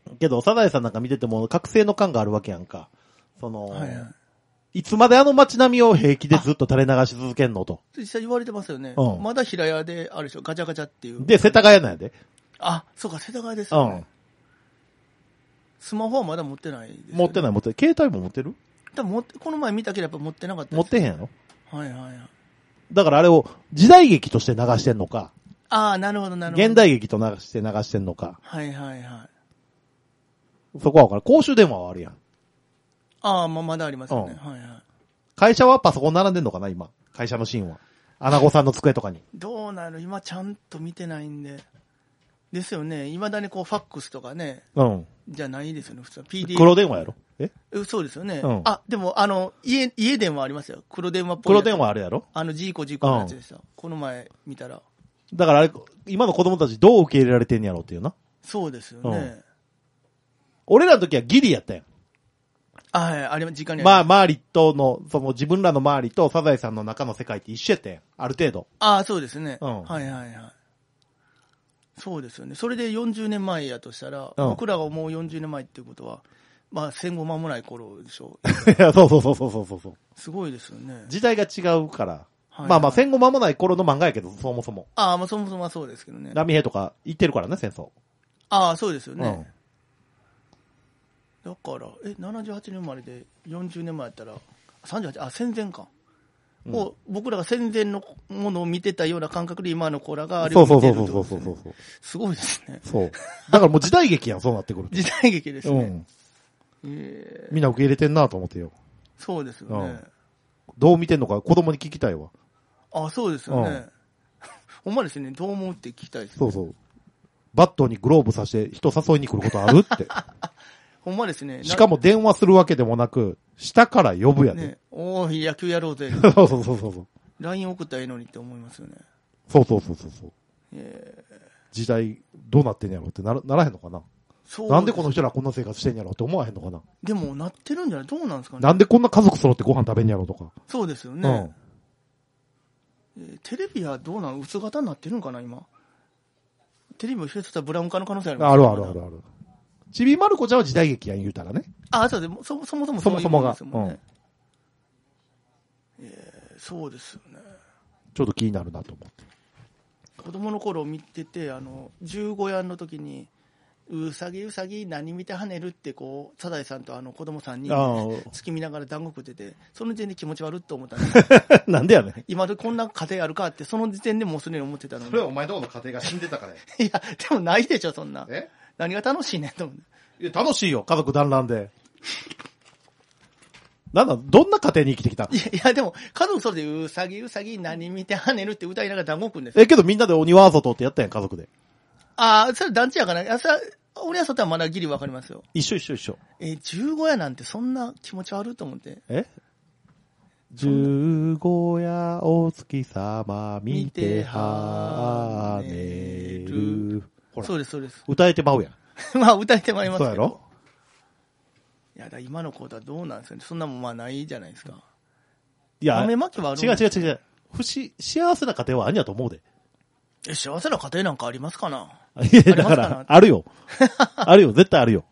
けど、サザエさんなんか見てても、覚醒の感があるわけやんか。 はいはい。 いつまであの街並みを平気でずっと垂れ流し続けんのと。 実際言われてますよね。 うん。 まだ平屋で、あるでしょ、ガチャガチャっていう。 で、世田谷なんやで。 あ、そうか、世田谷ですよね。スマホはまだ持ってないです、ね。 持ってない。携帯も持ってる？ 多分この前見たけどやっぱ持ってなかった。 持ってへんやろ？ はいはいはい。 だからあれを時代劇として流してんのか。 ああ、なるほどなるほど。 現代劇と流してんのか。 はいはいはい。 そこは分からん。公衆電話はあるやん。 ああ、まだありますよね。はいはい。 会社はパソコン並んでんのかな今。会社のシーンは。アナゴさんの机とかに。 どうなる？今ちゃんと見てないんで。ですよね。未だにこうファックスとかね。 うん。 じゃないですよね。普通は PDF。 黒電話やろ？ そうですよね。 うん。 あ、でも家電話ありますよ。黒電話っぽい。 黒電話あるやろ？ ジーコのやつでした。この前見たら。 だからあれ、今の子供たちどう受け入れられてんやろうっていうな。 そうですよね。 俺らの時はギリやったやん。 はい、あれ時間にまあ、周りとの、自分らの周りとサザエさんの中の世界って一緒やったやん。ある程度。 ああ、そうですね。 うん。 はいはいはい。そうですよね。それで40年前やとしたら、僕らが思う40年前っていうことは、まあ戦後間もない頃でしょう。 いや、そう。 すごいですよね。 時代が違うから。はいはい、まあ戦後間もない頃の漫画やけど、そもそも。 ああ、まあそもそもはそうですけどね。 波平とか行ってるからね、戦争。 ああ、そうですよね。だから、78年生まれで40年前やったら、38、戦前か。僕らが戦前のものを見てたような感覚で今の子らがあれを見てるってことですね。そう。すごいですね。 そう。だからもう時代劇やん、そうなってくると。 時代劇ですね。 みんな受け入れてんなと思ってよ。 そうですよね。 どう見てんのか子供に聞きたいわ。 あ、そうですよね。ほんまですね、どう思うって聞きたいですね。 そう。バットにグローブさして人誘いに来ることあるって。 ほんまですね。 しかも電話するわけでもなく、下から呼ぶやで。 おー、野球やろうぜ。 そう。 LINE 送ったらいいのにって思いますよね。 そう。時代どうなってんやろってならへんのかな。なんでこの人らこんな生活してんやろって思わへんのかな。 でもなってるんじゃない？どうなんですかね。 なんでこんな家族揃ってご飯食べんやろとか。 そうですよね。テレビはどうなの？薄型になってるんかな今。テレビも一つしたらブラウン化の可能性ありますね。ある。ちびまる子ちゃんは時代劇やん言うたらね。 あ、そうでもそもそもそういうもんですもんね。そうですよね。 ちょっと気になるなと思って。 子供の頃見てて、15夜の時に、うさぎ何見て跳ねるってこう、サザエさんと子供3人月見ながら団子食ってて、その時点で気持ち悪いと思ったんです。 なんでやねん。 今でこんな家庭あるかって、その時点でもうすでに思ってたのに。 それはお前どこの家庭が死んでたからや。 いや、でもないでしょ、そんな。何が楽しいねんと思って。 いや、楽しいよ、家族団らんで。どんな家庭に生きてきた？ いや、でも、家族それでうさぎ何見て跳ねるって歌いながら団子食うんですよ。 けどみんなで鬼は外ってやったやん、家族で。 ああ、それ団地やから、俺はそったらまだギリわかりますよ。 一緒。 15夜なんてそんな気持ち悪いと思って。 15夜お月様見てはねる。 ほら。そうです。 歌えてまうやん。まあ、歌えてまいりますけど。 そうやろ？ いや、今の子とはどうなんですかね。そんなもんまあないじゃないですか。 いや、 豆まきはある。 違う。幸せな家庭はあんやと思うで。 幸せな家庭なんかありますかな？ いや、だから、あるよ。絶対あるよ。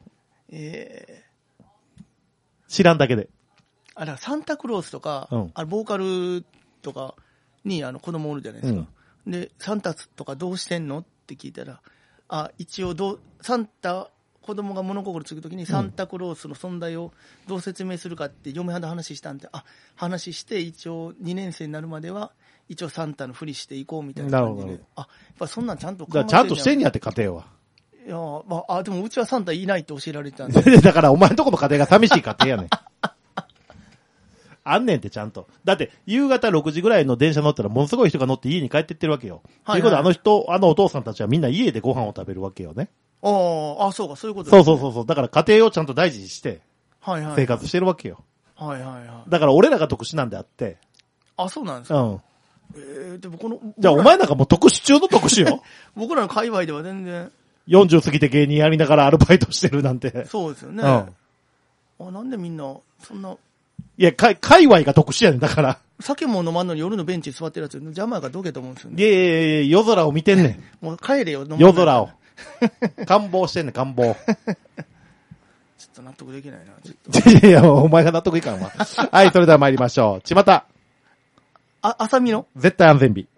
知らんだけで。 だからサンタクロースとか、ボーカルとかに子供おるじゃないですか。で、サンタとかどうしてんのって聞いたら、一応子供が物心つくときにサンタクロースの存在をどう説明するかって嫁はんと話したんで、話して一応2年生になるまでは一応サンタのふりしていこうみたいな感じで。やっぱそんなんちゃんと考えてちゃんとしてんやって家庭は。 いや、でもうちはサンタいないって教えられてたんで。 だからお前んとこの家庭が寂しい家庭やねん。あんねんってちゃんと。だって夕方6時ぐらいの電車乗ったらものすごい人が乗って家に帰ってってるわけよ。ということであのお父さんたちはみんな家でご飯を食べるわけよね。 そうか、そういうことですね。 そう。だから家庭をちゃんと大事にして、生活してるわけよ。だから俺らが特殊なんであって。 そうなんですか。でもじゃあお前なんかもう特殊中の特殊よ。 僕らの界隈では全然。 40過ぎて芸人やりながらアルバイトしてるなんて。 そうですよね。なんでみんな、そんな。 いや、界隈が特殊やねん、だから。 酒も飲まんのに夜のベンチに座ってるやつ、邪魔やからどけと思うんですよね。 いやいやいや、夜空を見てんねん。もう帰れよ、 夜空を。願望してんねん、願望。 ちょっと納得できないな。ちょっといやいや、お前が納得いかんわ。はい、それでは参りましょう。ちまた。 浅見の絶対安全日。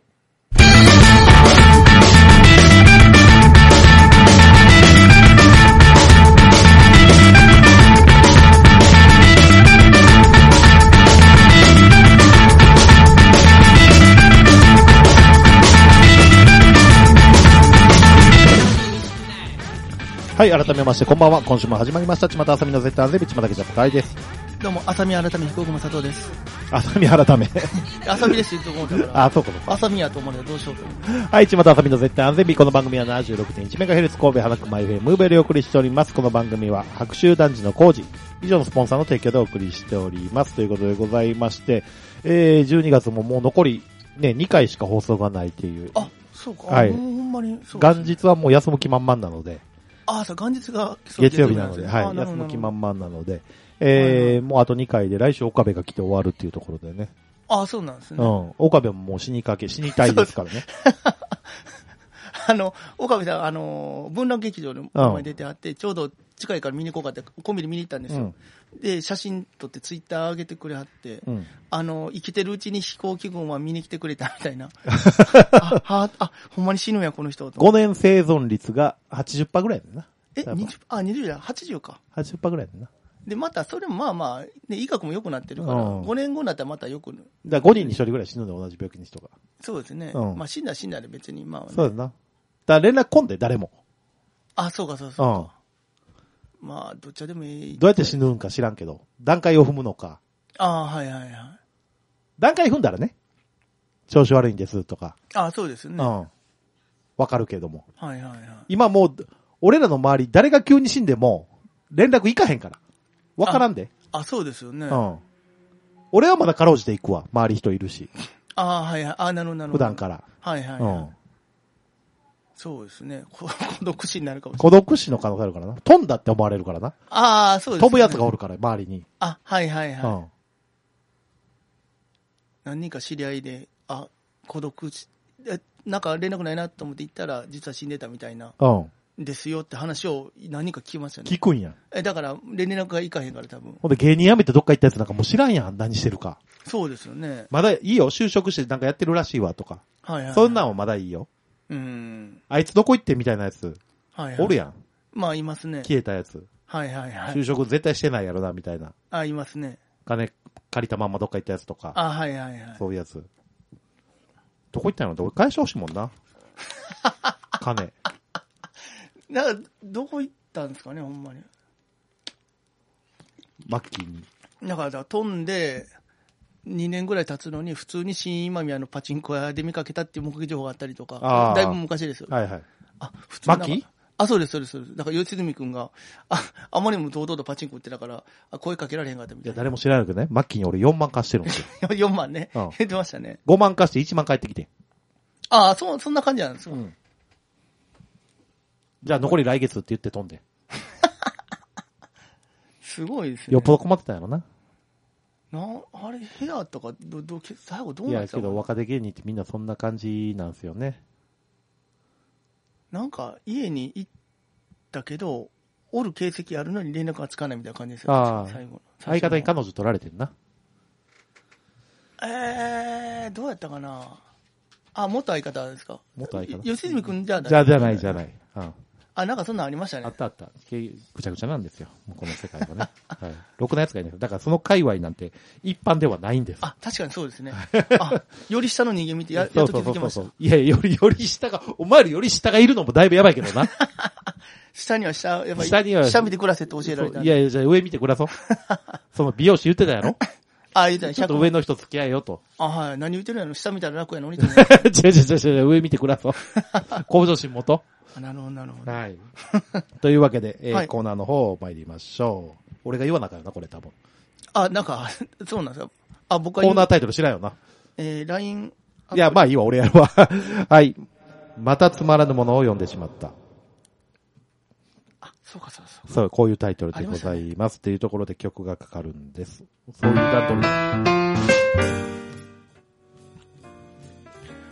はい、改めましてこんばんは。今週も始まりました。ちまたあさみの絶対安全日、ちまたけちゃったかいです。 どうも、あさみ改め、彦熊佐藤です。 あさみ改め。 あさみですって言うと思ったから。 あ、そうか。 あさみやと思うのでどうしようと思う。はい、ちまたあさみの絶対安全日。この番組は 76.1MHz 神戸花区マイフェムーベルお送りしております。この番組は白州男児の工事以上のスポンサーの提供でお送りしております。ということでございまして、12月ももう残りね、2回しか放送がないっていう。 あ、そうか。 はい。 ほんまにそう、 元日はもう休む気満々なので。 ああ、そう、元日が月曜日なので、はい。休む気満々なので、もうあと2回で来週岡部が来て終わるっていうところでね。 ああ、そうなんですね。 うん。岡部ももう死にたいですからね。 岡部さん、文楽劇場の前に出てあって、ちょうど近いから見に行こうかって、コンビニ見に行ったんですよ。で、写真撮ってツイッター上げてくれはって、生きてるうちに飛行機群は見に来てくれたみたいな。ほんまに死ぬんや、この人。 5年生存率が 80% ぐらいだな。 20だ、80か。 80% ぐらいだな。 で、また、それもまあまあ、ね、医学も良くなってるから、5年後になったらまた良くなる。 だから5人に1人ぐらい死ぬの同じ病気の人が。 そうですね。まあ死んだで別に、まあ、 そうだな。だから連絡来んで、誰も。 あ、そうか、そうか。まあ、どっちでもいい。 どうやって死ぬんか知らんけど、段階を踏むのか。 はいはいはい。 段階踏んだらね、調子悪いんですとか。 そうですね。 わかるけども。 はいはいはい。 今もう、俺らの周り、誰が急に死んでも、連絡行かへんから。わからんで。 そうですよね。 俺はまだかろうじて行くわ。周り人いるし。 はいはい。なるほど。 普段から。 はいはい。そうですね。孤独死になるかもしれない。 孤独死の可能性あるからな。飛んだって思われるからな。 そうですね。 飛ぶやつがおるから、周りに。 はいはいはい。何人か知り合いで、孤独死、なんか連絡ないなと思って行ったら、実は死んでたみたいな。ですよって話を何人か聞きますよね。 聞くんや。 だから、連絡がいかへんから多分。 ほんで芸人辞めてどっか行ったやつなんかもう知らんやん。何してるか。 そうですよね。 まだいいよ。就職してなんかやってるらしいわとか。 はいはい。 そんなんはまだいいよ。あいつどこ行ってみたいなやつ。おるやん。 まあ、いますね。 消えたやつ。 はいはいはい。 就職絶対してないやろな、みたいな。 いますね。 金借りたまんまどっか行ったやつとか。 はいはいはい。 そういうやつ。どこ行ったの？どこ返してほしいもんな。金。 なんか、どこ行ったんですかね、ほんまに。 マッキーに。 だから、飛んで、2年ぐらい経つのに、普通に新今宮のパチンコ屋で見かけたっていう目撃情報があったりとか、だいぶ昔ですよ。 はいはい。 普通マッキー？ そうです。だから、吉住くんが、あまりにも堂々とパチンコ売ってたから、声かけられへんかったみたいな。 いや、誰も知らないけどね、マッキーに俺4万貸してるんですよ。 4万ね。言ってましたね。 5万貸して1万返ってきて。 そんな感じなんですよ。 じゃあ残り来月って言って飛んで。 すごいですね。 よっぽど困ってたんやろな。 あれ、部屋とか、最後どうなったの？ いや、けど若手芸人ってみんなそんな感じなんですよね。 なんか、家に行ったけど、おる形跡あるのに連絡がつかないみたいな感じですよ。最後。 相方に彼女取られてるな。 どうやったかな。元相方ですか？ 元相方。 吉住くんじゃない。 なんかそんなんありましたね。 あった。ぐちゃぐちゃなんですよ。この世界はね。はい。ろくなやつがいない。だからその界隈なんて一般ではないんです。 確かにそうですね。より下の人間見てやっと気づきました。 いや、より下が、お前よりより下がいるのもだいぶやばいけどな。 下にはやっぱり下見て暮らせって教えられた。 いや、じゃあ上見て暮らそう。その美容師言ってたやろ？ 言ってた。 ちょっと上の人付き合えよと。 はい。何言ってるやろ？下見たら楽やのに。 違う、上見て暮らそう。向上心もと。 なるほど。 はい。というわけで、コーナーの方参りましょう。俺が言わなかったな、これ多分。 なんか、そうなんですよ。僕はコーナータイトル知らんよな。 LINE。 いや、まあいいわ、俺やるわ。はい。またつまらぬものを読んでしまった。そう、こういうタイトルでございます。っていうところで曲がかかるんです。そういう段取り。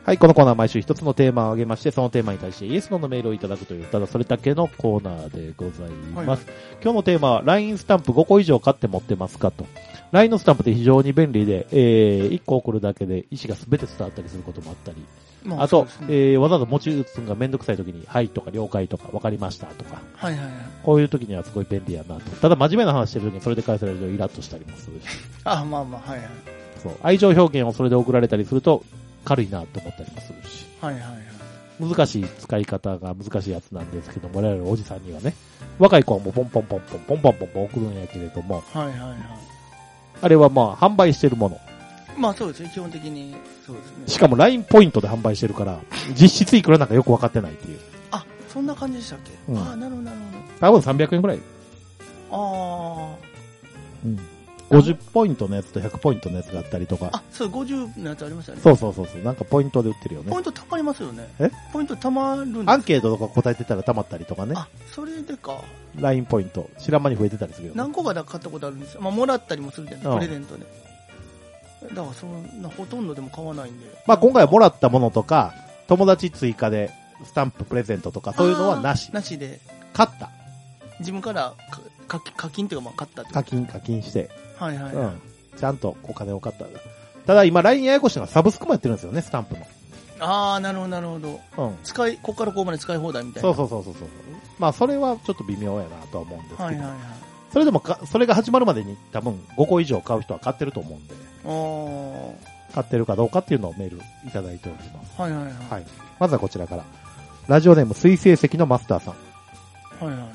はい、このコーナー毎週一つのテーマを挙げまして、そのテーマに対してイエスノーのメールをいただくという、ただそれだけのコーナーでございます。はい、今日のテーマは、LINE スタンプ5個以上買って持ってますかと。LINE のスタンプって非常に便利で、1個送るだけで意思が全て伝わったりすることもあったり、まあ、あと、ねわざわざ持ち打つのがめんどくさい時に、はいとか了解とか分かりましたとか、はいはいはい、こういう時にはすごい便利やなと。ただ真面目な話してる時にそれで返されるとイラッとしたりもするし。 あ、まあまあ、はいはい。 そう。愛情表現をそれで送られたりすると、軽いなと思ったりもするし。はいはいはい。難しい使い方が難しいやつなんですけども、我々おじさんにはね、若い子はもうポンポンポンポンポンポンポンポン送るんやけれども、はいはいはい。あれはまあ販売してるもの。 まあそうですね、基本的にそうですね。 しかも LINE ポイントで販売してるから、実質いくらなんかよくわかってないっていう。 あ、そんな感じでしたっけ、うん、ああ、なるほどなるほど。多分300円くらい。ああ。うん。50ポイントのやつと100ポイントのやつがあったりとか。 あ、そう、50のやつありましたね。 そうそうそうそう。なんかポイントで売ってるよね。 ポイント溜まりますよね。 えポイント溜まるんですか？ アンケートとか答えてたら溜まったりとかね。 あ、それでか。 LINE ポイント。知らん間に増えてたりするよね。 何個かで買ったことあるんですよ。まあ、もらったりもするじゃない、プレゼントで。だからそんな、ほとんどでも買わないんで。 まあ今回はもらったものとか、友達追加でスタンププレゼントとか、そういうのはなし。 なしで。 買った。 自分から課金っていうかまあ買ったって。 課金して。はいはい、はい。うん。ちゃんとお金を買った。ただ今 LINE ややこしいのはサブスクもやってるんですよね、スタンプの。 ああ、なるほどなるほど。うん。こっからここまで使い放題みたいな。 そう。まあそれはちょっと微妙やなとは思うんですけど。はいはいはい。それでもそれが始まるまでに多分5個以上買う人は買ってると思うんで。買ってるかどうかっていうのをメールいただいております。はいはいはい。はい。まずはこちらから。ラジオネーム水星石のマスターさん。はいはい。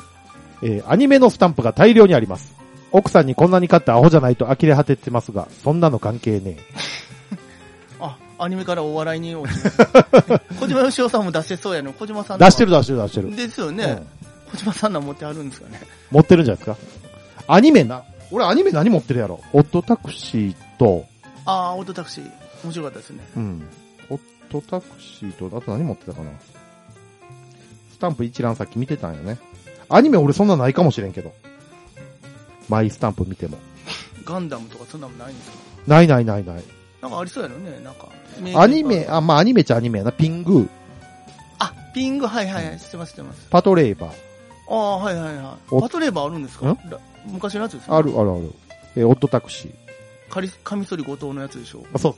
アニメのスタンプが大量にあります。奥さんにこんなに買ってアホじゃないと呆れ果ててますが、そんなの関係ねえ。 あ、アニメからお笑いに落ちる。小島よしおさんも出してそうやの。小島さん出してる。 ですよね。うん、小島さんの持ってあるんですかね。 持ってるんじゃないですか。アニメな。俺アニメ何持ってるやろ。オットタクシーと。 ああ、オットタクシー。面白かったですね。 うん。オットタクシーと、あと何持ってたかな。スタンプ一覧さっき見てたんよね。アニメ俺そんなないかもしれんけど。マイスタンプ見ても。 ガンダムとかそんなのないんですか？ ない。なんかありそうやろね。なんか。 アニメ、まあアニメっちゃアニメやな。ピングー。 あ、ピング、はいはいはい。知ってます。 パトレーバー。 ああ、はいはいはい。パトレーバーあるんですか？昔のやつですね。 ある。オットタクシー。カミソリ後藤のやつでしょ？ そう。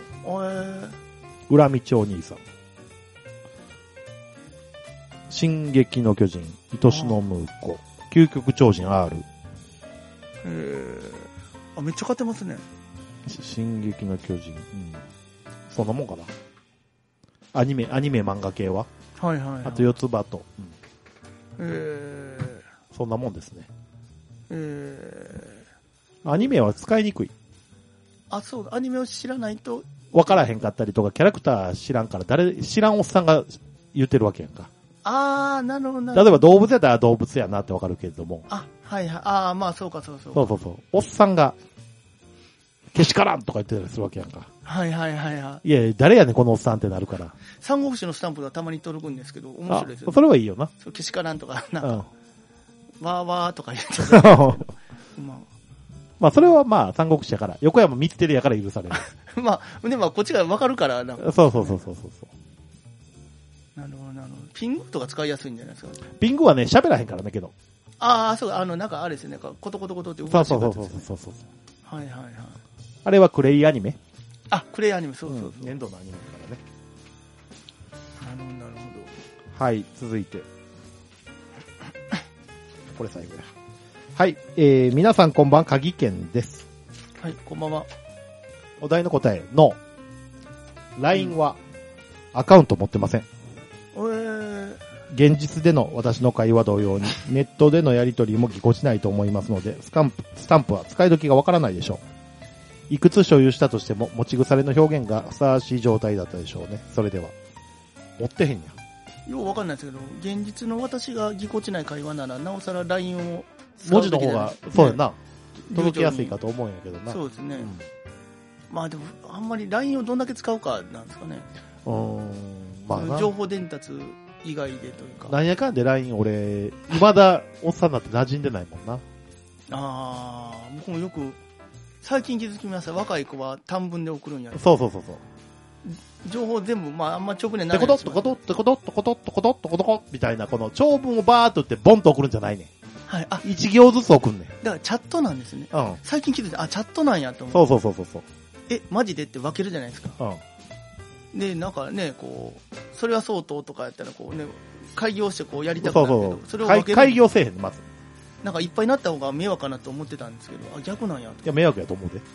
裏道お兄さん。進撃の巨人、愛しのムーコ、究極超人 R。 あ、めっちゃ買ってますね。 進撃の巨人。うん。そんなもんかな。アニメ漫画系は？はいはい、はい。あと四つ葉と。うん、そんなもんですね。アニメは使いにくい。 あ、そうだ。アニメを知らないと。 わからへんかったりとか、キャラクター知らんから、知らんおっさんが言ってるわけやんか。 あー、なるほど。 例えば動物やったら動物やなってわかるけれども。 あ、はいはい。あー、まあそうか。そう。 おっさんが、けしからんとか言ってたりするわけやんか。 はい。 いや、誰やねんこのおっさんってなるから。 三国志のスタンプがたまに届くんですけど、面白いですよ、ね。 それはいいよな。 そう、けしからんとか、なんか、わーわーとか言ってた。 まあ、それはまあ、三国志やから、横山見つてるやから許される。 まあ、でもこっちがわかるから、なんか。 そう。なるほど。 ピングとか使いやすいんじゃないですか。 ピングはね、喋らへんからね、けど。 ああ、そう、なんかあれですね、コトコトって動かしてるやつですね。 そう。 はい。 あれはクレイアニメ？ あ、クレイアニメ、そう。 粘土のアニメからね。 なるほど。はい、続いて。これ最後や。はい、皆さんこんばん、鍵健です。 はい、こんばんは。 お題の答えの、LINE はアカウント持ってません。現実での私の会話同様に、ネットでのやり取りもぎこちないと思いますので、スタンプは使い時がわからないでしょう。いくつ所有したとしても、持ち腐れの表現がふさわしい状態だったでしょうね。それでは。持ってへんや。 ようわかんないですけど、現実の私がぎこちない会話なら、なおさら LINE を文字の方が、そうやな。届きやすいかと思うんやけどな。 そうですね。まあでも、あんまり LINE をどんだけ使うかなんですかね。まあ情報伝達以外でというか。 なんやかんで LINE 俺、未だおっさんになって馴染んでないもんな。ああ、僕もよく、最近気づきました。若い子は短文で送るんや。 そう。 情報全部、まあ、あんま直年ない。で、コトッとコトッとコトッとコトッとコトッとコトッみたいな、この長文をバーっと打ってボンと送るんじゃないねん。 はい。あ、 一行ずつ送んねん。 だからチャットなんですね。 うん。 最近気づいて、あ、チャットなんやと思そうそう。 マジでって分けるじゃないですか。 うん。 で、なんかね、こう、それはそうとかやったら、こうね、開業してこうやりたくなるけど、それを分ける。 開業せえへんね、まず。 なんかいっぱいになった方が迷惑かなと思ってたんですけど、あ、逆なんやと。 いや、迷惑やと思うで。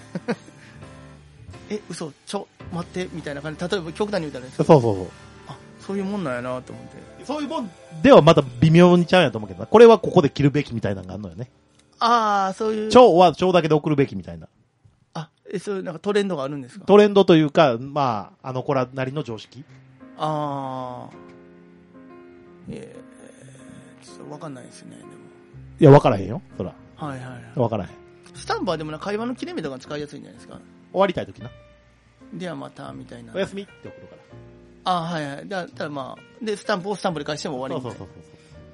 嘘、待って、みたいな感じ。例えば極端に言うたらですそう。 あ、そういうもんなんやなと思って。 そういうもんではまた微妙にちゃうんやと思うけどな。これはここで切るべきみたいなのがあるのよね。 ああ、そういう。 蝶は蝶だけで送るべきみたいな。 あ、そういうなんかトレンドがあるんですか？ トレンドというか、まあ、あの子らなりの常識。 ああ。ちょっとわかんないですね、でも。 いや、わからへんよ、そら。 はいはいはい。 わからへん。 スタンプはでも会話の切れ目とか使いやすいんじゃないですか。 終わりたいときな。 ではまた、みたいな。 おやすみって送るから。 ああ、はいはい。だからまあ、で、スタンプをスタンプで返しても終わりみたいな。 そう。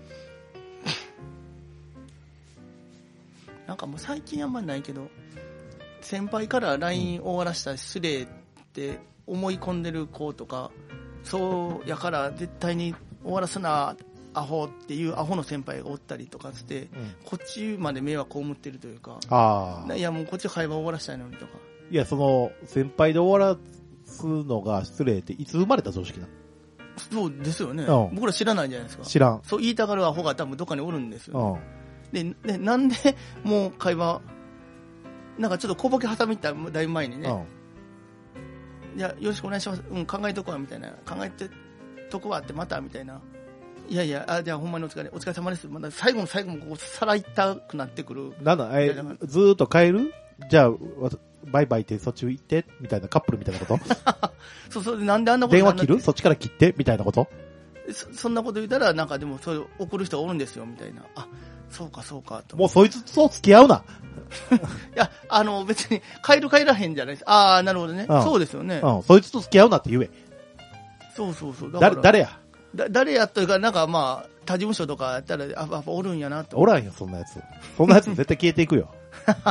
なんかもう最近あんまりないけど、先輩から LINE 終わらしたら失礼って思い込んでる子とか、そうやから絶対に終わらすな、アホっていうアホの先輩がおったりとかして、こっちまで迷惑を被ってるというか、いやもうこっち会話終わらしたいのにとか。 いや、その、先輩で終わらすのが失礼っていつ生まれた常識な？ そうですよね。僕ら知らないじゃないですか。 知らん。 そう言いたがるアホが多分どっかにおるんですよ、ね。で、なんでもう会話、なんかちょっと小ボケ挟みただいぶ前にね、いや、よろしくお願いします。考えとこうみたいな。考えてとこはってまたみたいな。いやいや、じゃあほんまにお疲れ様です。まだ最後の最後もこうさらいたくなってくる。 ずーっと帰る？じゃあ、バイバイってそっち行ってみたいなカップルみたいなことそう、なんであんなこと電話切る？そっちから切ってみたいなこと？ そんなこと言ったら、なんかでもそういう送る人がおるんですよ、みたいな。あ、そうかと。 もうそいつと付き合うな。 いや、別に帰らへんじゃないです。ああ、なるほどね。そうですよね。 そいつと付き合うなって言え。 そう。 誰や？ 誰やというか、なんかまあ、他事務所とかやったら、やっぱおるんやなと。 おらんよ、そんなやつ。そんなやつ絶対消えていくよ。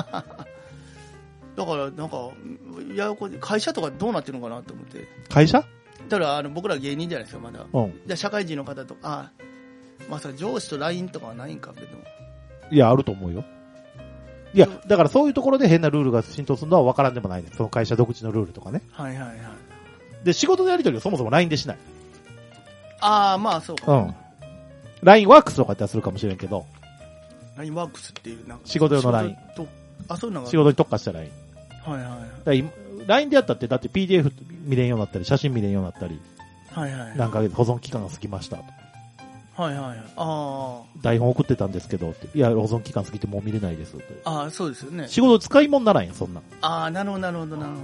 だから、なんか、会社とかどうなってるのかなと思って。 会社？ だから僕ら芸人じゃないですか、まだ。じゃあ社会人の方とか、まあそれ上司と LINE とかはないんか、けど。 いや、あると思うよ。いや、だからそういうところで変なルールが浸透するのは分からんでもないね。その会社独自のルールとかね。 はい。 で、仕事のやり取りをそもそも LINE でしない。 ああ、まあそうか。 LINE ワークスとかやったらするかもしれんけど。 LINE ワークスっていう、なんか。 仕事用の LINE。 そういうのが。 仕事に特化した LINE。 はい。 LINE でやったって、だって PDF 見れんようになったり、写真見れんようになったり。 はい。 何ヶ月保存期間が過ぎましたと。 はい。ああ。 台本送ってたんですけどって。いや、保存期間過ぎてもう見れないですって。 ああ、そうですよね。 仕事使い物ならんやん、そんな。 ああ、なるほど。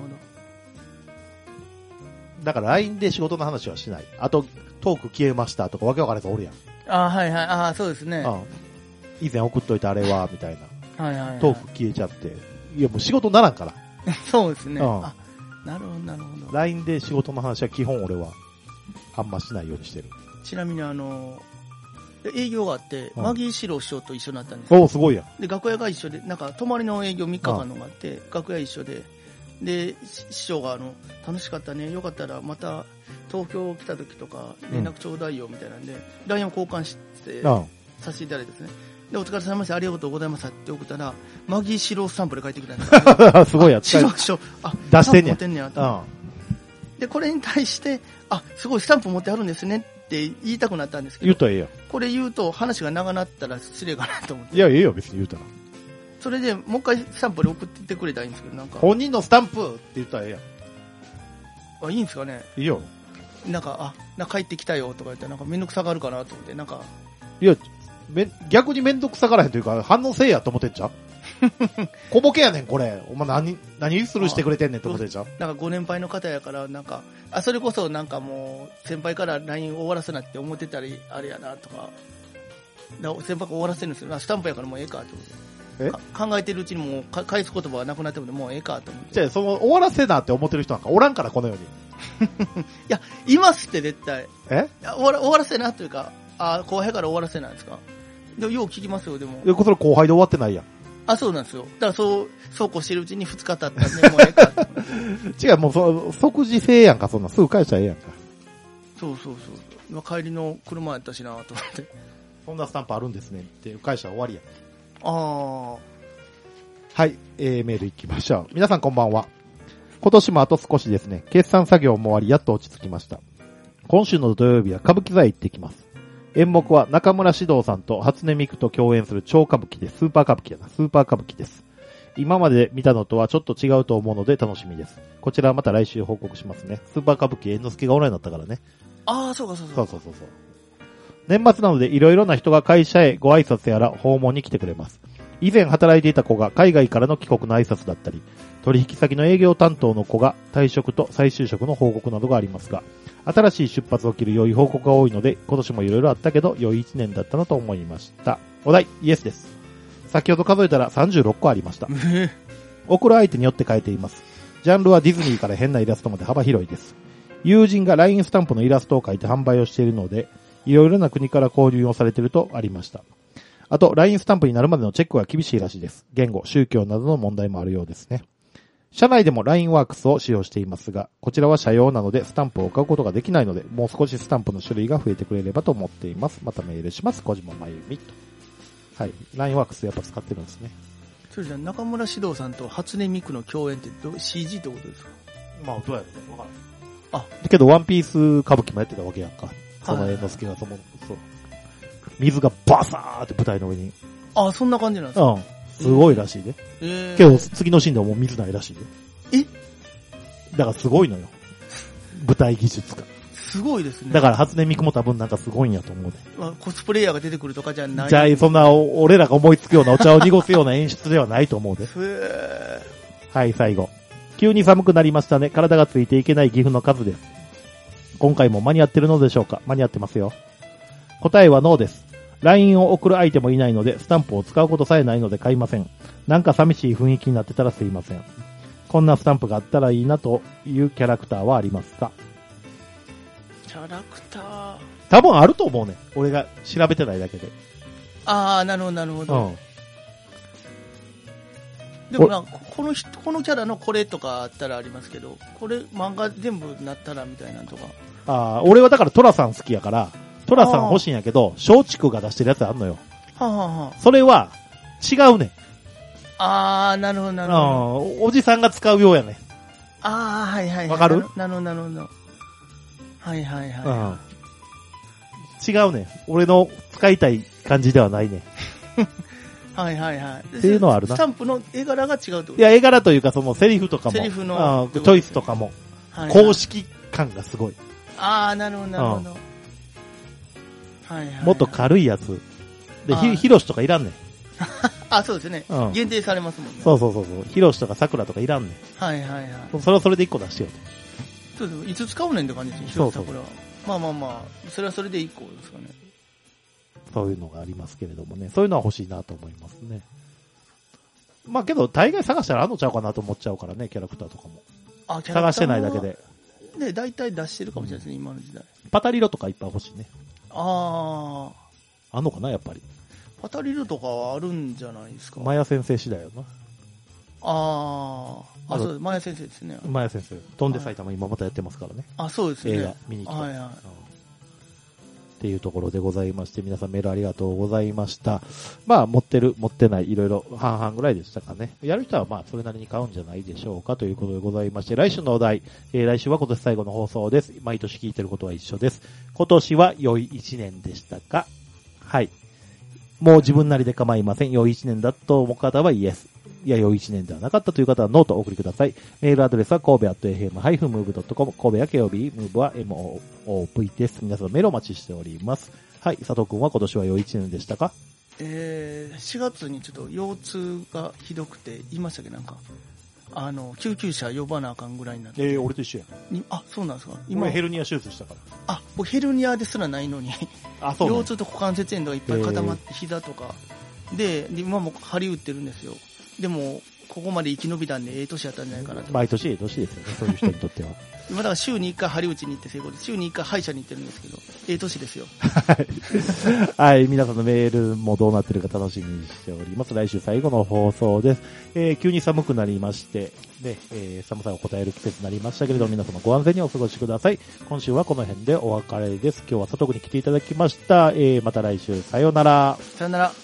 だから LINE で仕事の話はしない。あと、トーク消えましたとかわけわからない人おるやん。 ああ、はい。ああ、そうですね。 以前送っといたあれは、みたいな。はい。 トーク消えちゃって。いや、もう仕事ならんから。 そうですね。あ、なるほど。 LINE で仕事の話は基本俺は、あんましないようにしてる。 ちなみに営業があって、マギー四郎師匠と一緒になったんですよ。 すごいやん。 で、楽屋が一緒で、なんか、泊まりの営業3日間のがあって、楽屋一緒で、で、師匠が楽しかったね、よかったらまた東京来た時とか連絡ちょうだいよみたいなんで、LINE を交換して、させていただいてですね。で、お疲れ様です、ありがとうございますって送ったら、マギー四郎スタンプで帰ってきたんですよ。 すごいやつ。 師匠、 出してんね持ってんねやと。で、これに対して、すごいスタンプ持ってあるんですねって言いたくなったんですけど、 言うとええよ。 これ言うと話が長なったら失礼かなと思って。 いや、ええよ、別に言うたら。 それで、もう一回スタンプで送ってくれたらいいんですけど、なんか。 本人のスタンプって言ったらええやん。 いいんですかね。 いいよ。 なんか帰ってきたよとか言って、なんかめんどくさがるかなと思って、なんか。 いや、逆にめんどくさがらへんというか、反応せえやと思ってんちゃう小ボケやねん、これ。お前何スルーしてくれてんねんって思ってんちゃうなんかご年配の方やから、なんか、それこそなんかもう、先輩から LINE 終わらせなって思ってたり、あれやなとか。先輩が終わらせるんですよ。スタンプやからもうええかと思って。考えてるうちにもう返す言葉がなくなってももうええかと思って。 じゃあ、終わらせなって思ってる人なんかおらんから、この世に。 いや、いますって絶対。 終わらせなというか、後輩から終わらせなんですか。でもよう聞きますよ、でも。 それ後輩で終わってないやん。 あ、そうなんですよ。だからそうこうしてるうちに2日経ったんで、もうええか。 違う、もう即時性やんか、そんな。すぐ返したらええやんか。 そう。今帰りの車やったしなと思って。 そんなスタンプあるんですねって返したら終わりや。 ああ。 はい、メール行きましょう。皆さんこんばんは。今年もあと少しですね。決算作業も終わり、やっと落ち着きました。今週の土曜日は歌舞伎座へ行ってきます。演目は中村獅童さんと初音ミクと共演する超歌舞伎でスーパー歌舞伎です。今まで見たのとはちょっと違うと思うので楽しみです。こちらはまた来週報告しますね。スーパー歌舞伎猿之助がオンラインだったからね。 ああ、そうか。 そう。年末なのでいろいろな人が会社へご挨拶やら訪問に来てくれます。以前働いていた子が海外からの帰国の挨拶だったり、取引先の営業担当の子が退職と再就職の報告などがありますが、新しい出発を切る良い報告が多いので、今年もいろいろあったけど、良い一年だったなと思いました。お題、イエスです。先ほど数えたら36個ありました。送る相手によって変えています。ジャンルはディズニーから変なイラストまで幅広いです。友人が LINE スタンプのイラストを描いて販売をしているので、いろいろな国から購入をされているとありました。あと、LINE スタンプになるまでのチェックが厳しいらしいです。言語、宗教などの問題もあるようですね。社内でも LINE ワークスを使用していますが、こちらは社用なのでスタンプを買うことができないので、もう少しスタンプの種類が増えてくれればと思っています。またメールします。小島まゆみと。はい。LINE ワークスやっぱ使ってるんですね。 それじゃ中村獅童さんと初音ミクの共演ってCG ってことですか？ まあ、どうやろうね。わからない。あ、けどワンピース歌舞伎もやってたわけやんか。その猿之助がそう。水がバサーって舞台の上に。 あ、そんな感じなんですか？ うん。すごいらしいで。けど、次のシーンではもう水ないらしいで。だからすごいのよ。舞台技術が。 すごいですね。 だから初音ミクも多分なんかすごいんやと思うで。 コスプレイヤーが出てくるとかじゃない。 じゃあ、そんな俺らが思いつくようなお茶を濁すような演出ではないと思うで。はい、最後。急に寒くなりましたね。体がついていけない岐阜の数です。今回も間に合ってるのでしょうか？間に合ってますよ。答えはノーです。LINE を送る相手もいないので、スタンプを使うことさえないので買いません。なんか寂しい雰囲気になってたらすいません。こんなスタンプがあったらいいなというキャラクターはありますか？ キャラクター。 多分あると思うね。俺が調べてないだけで。 ああ、なるほど。うん。でもこのキャラのこれとかあったらありますけど、これ漫画全部なったらみたいなとか。 ああ、俺はだからトラさん好きやから、トラさん欲しいんやけど、松竹が出してるやつあんのよ。それは、違うね。 ああ、なるほど。 おじさんが使うようやね。 ああ、はい。 わかる？ なるほど。はい。 違うね。俺の使いたい感じではないね。 はい。 っていうのはあるな。 スタンプの絵柄が違うってこと？ いや、絵柄というか、そのセリフとかも。 セリフの。 チョイスとかも。公式感がすごい。 ああ、なるほど。 もっと軽いやつ。で、ヒロシとかいらんねん。 あ、そうですね。限定されますもんね。 そう。ヒロシとか桜とかいらんねん。 はい。 それはそれで一個出してよと。そうです。いつ使うねんって感じですね、ヒロシ桜は。まあ、それはそれで一個ですかね。 そういうのがありますけれどもね。そういうのは欲しいなと思いますね。まあけど、大概探したらあんのちゃうかなと思っちゃうからね、キャラクターとかも。探してないだけで。 で、大体出してるかもしれないですね、今の時代。 パタリロとかいっぱい欲しいね。 あんのかな、やっぱり。 パタリロとかはあるんじゃないですか。 マヤ先生次第よな。 そうです。マヤ先生ですね。 マヤ先生。飛んで埼玉今またやってますからね。 そうですね。 映画見に来た。っていうところでございまして、皆さんメールありがとうございました。まあ、持ってる、持ってない、いろいろ半々ぐらいでしたかね。やる人はまあ、それなりに買うんじゃないでしょうかということでございまして、来週のお題、来週は今年最後の放送です。毎年聞いてることは一緒です。今年は良い一年でしたか？はい。もう自分なりで構いません。良い一年だと思う方はイエス。いや、良い一年ではなかったという方はノートをお送りください。メールアドレスは神戸@fm-move.com。神戸は KOB、MOVE は MOV です。皆さんメールお待ちしております。はい。佐藤くんは今年は良い一年でしたか ？4月にちょっと腰痛がひどくて、言いましたっけ、なんか。救急車呼ばなあかんぐらいになって。 俺と一緒や。 そうなんですか。 今ヘルニア手術したから。 僕ヘルニアですらないのに。 そう。 腰痛と股関節炎とかいっぱい固まって、膝とか。で、今も針打ってるんですよ。でも、 ここまで生き延びたんで、年やったんじゃないかなと。 毎年年ですよね、そういう人にとっては。 今だから週に1回針打ちに行って成功で、週に1回歯医者に行ってるんですけど、年ですよ。 はい。はい、皆さんのメールもどうなってるか楽しみにしております。来週最後の放送です。急に寒くなりまして、ね、寒さを答える季節になりましたけれども、皆様ご安全にお過ごしください。今週はこの辺でお別れです。今日は佐藤に来ていただきました。また来週、さようなら。 さようなら。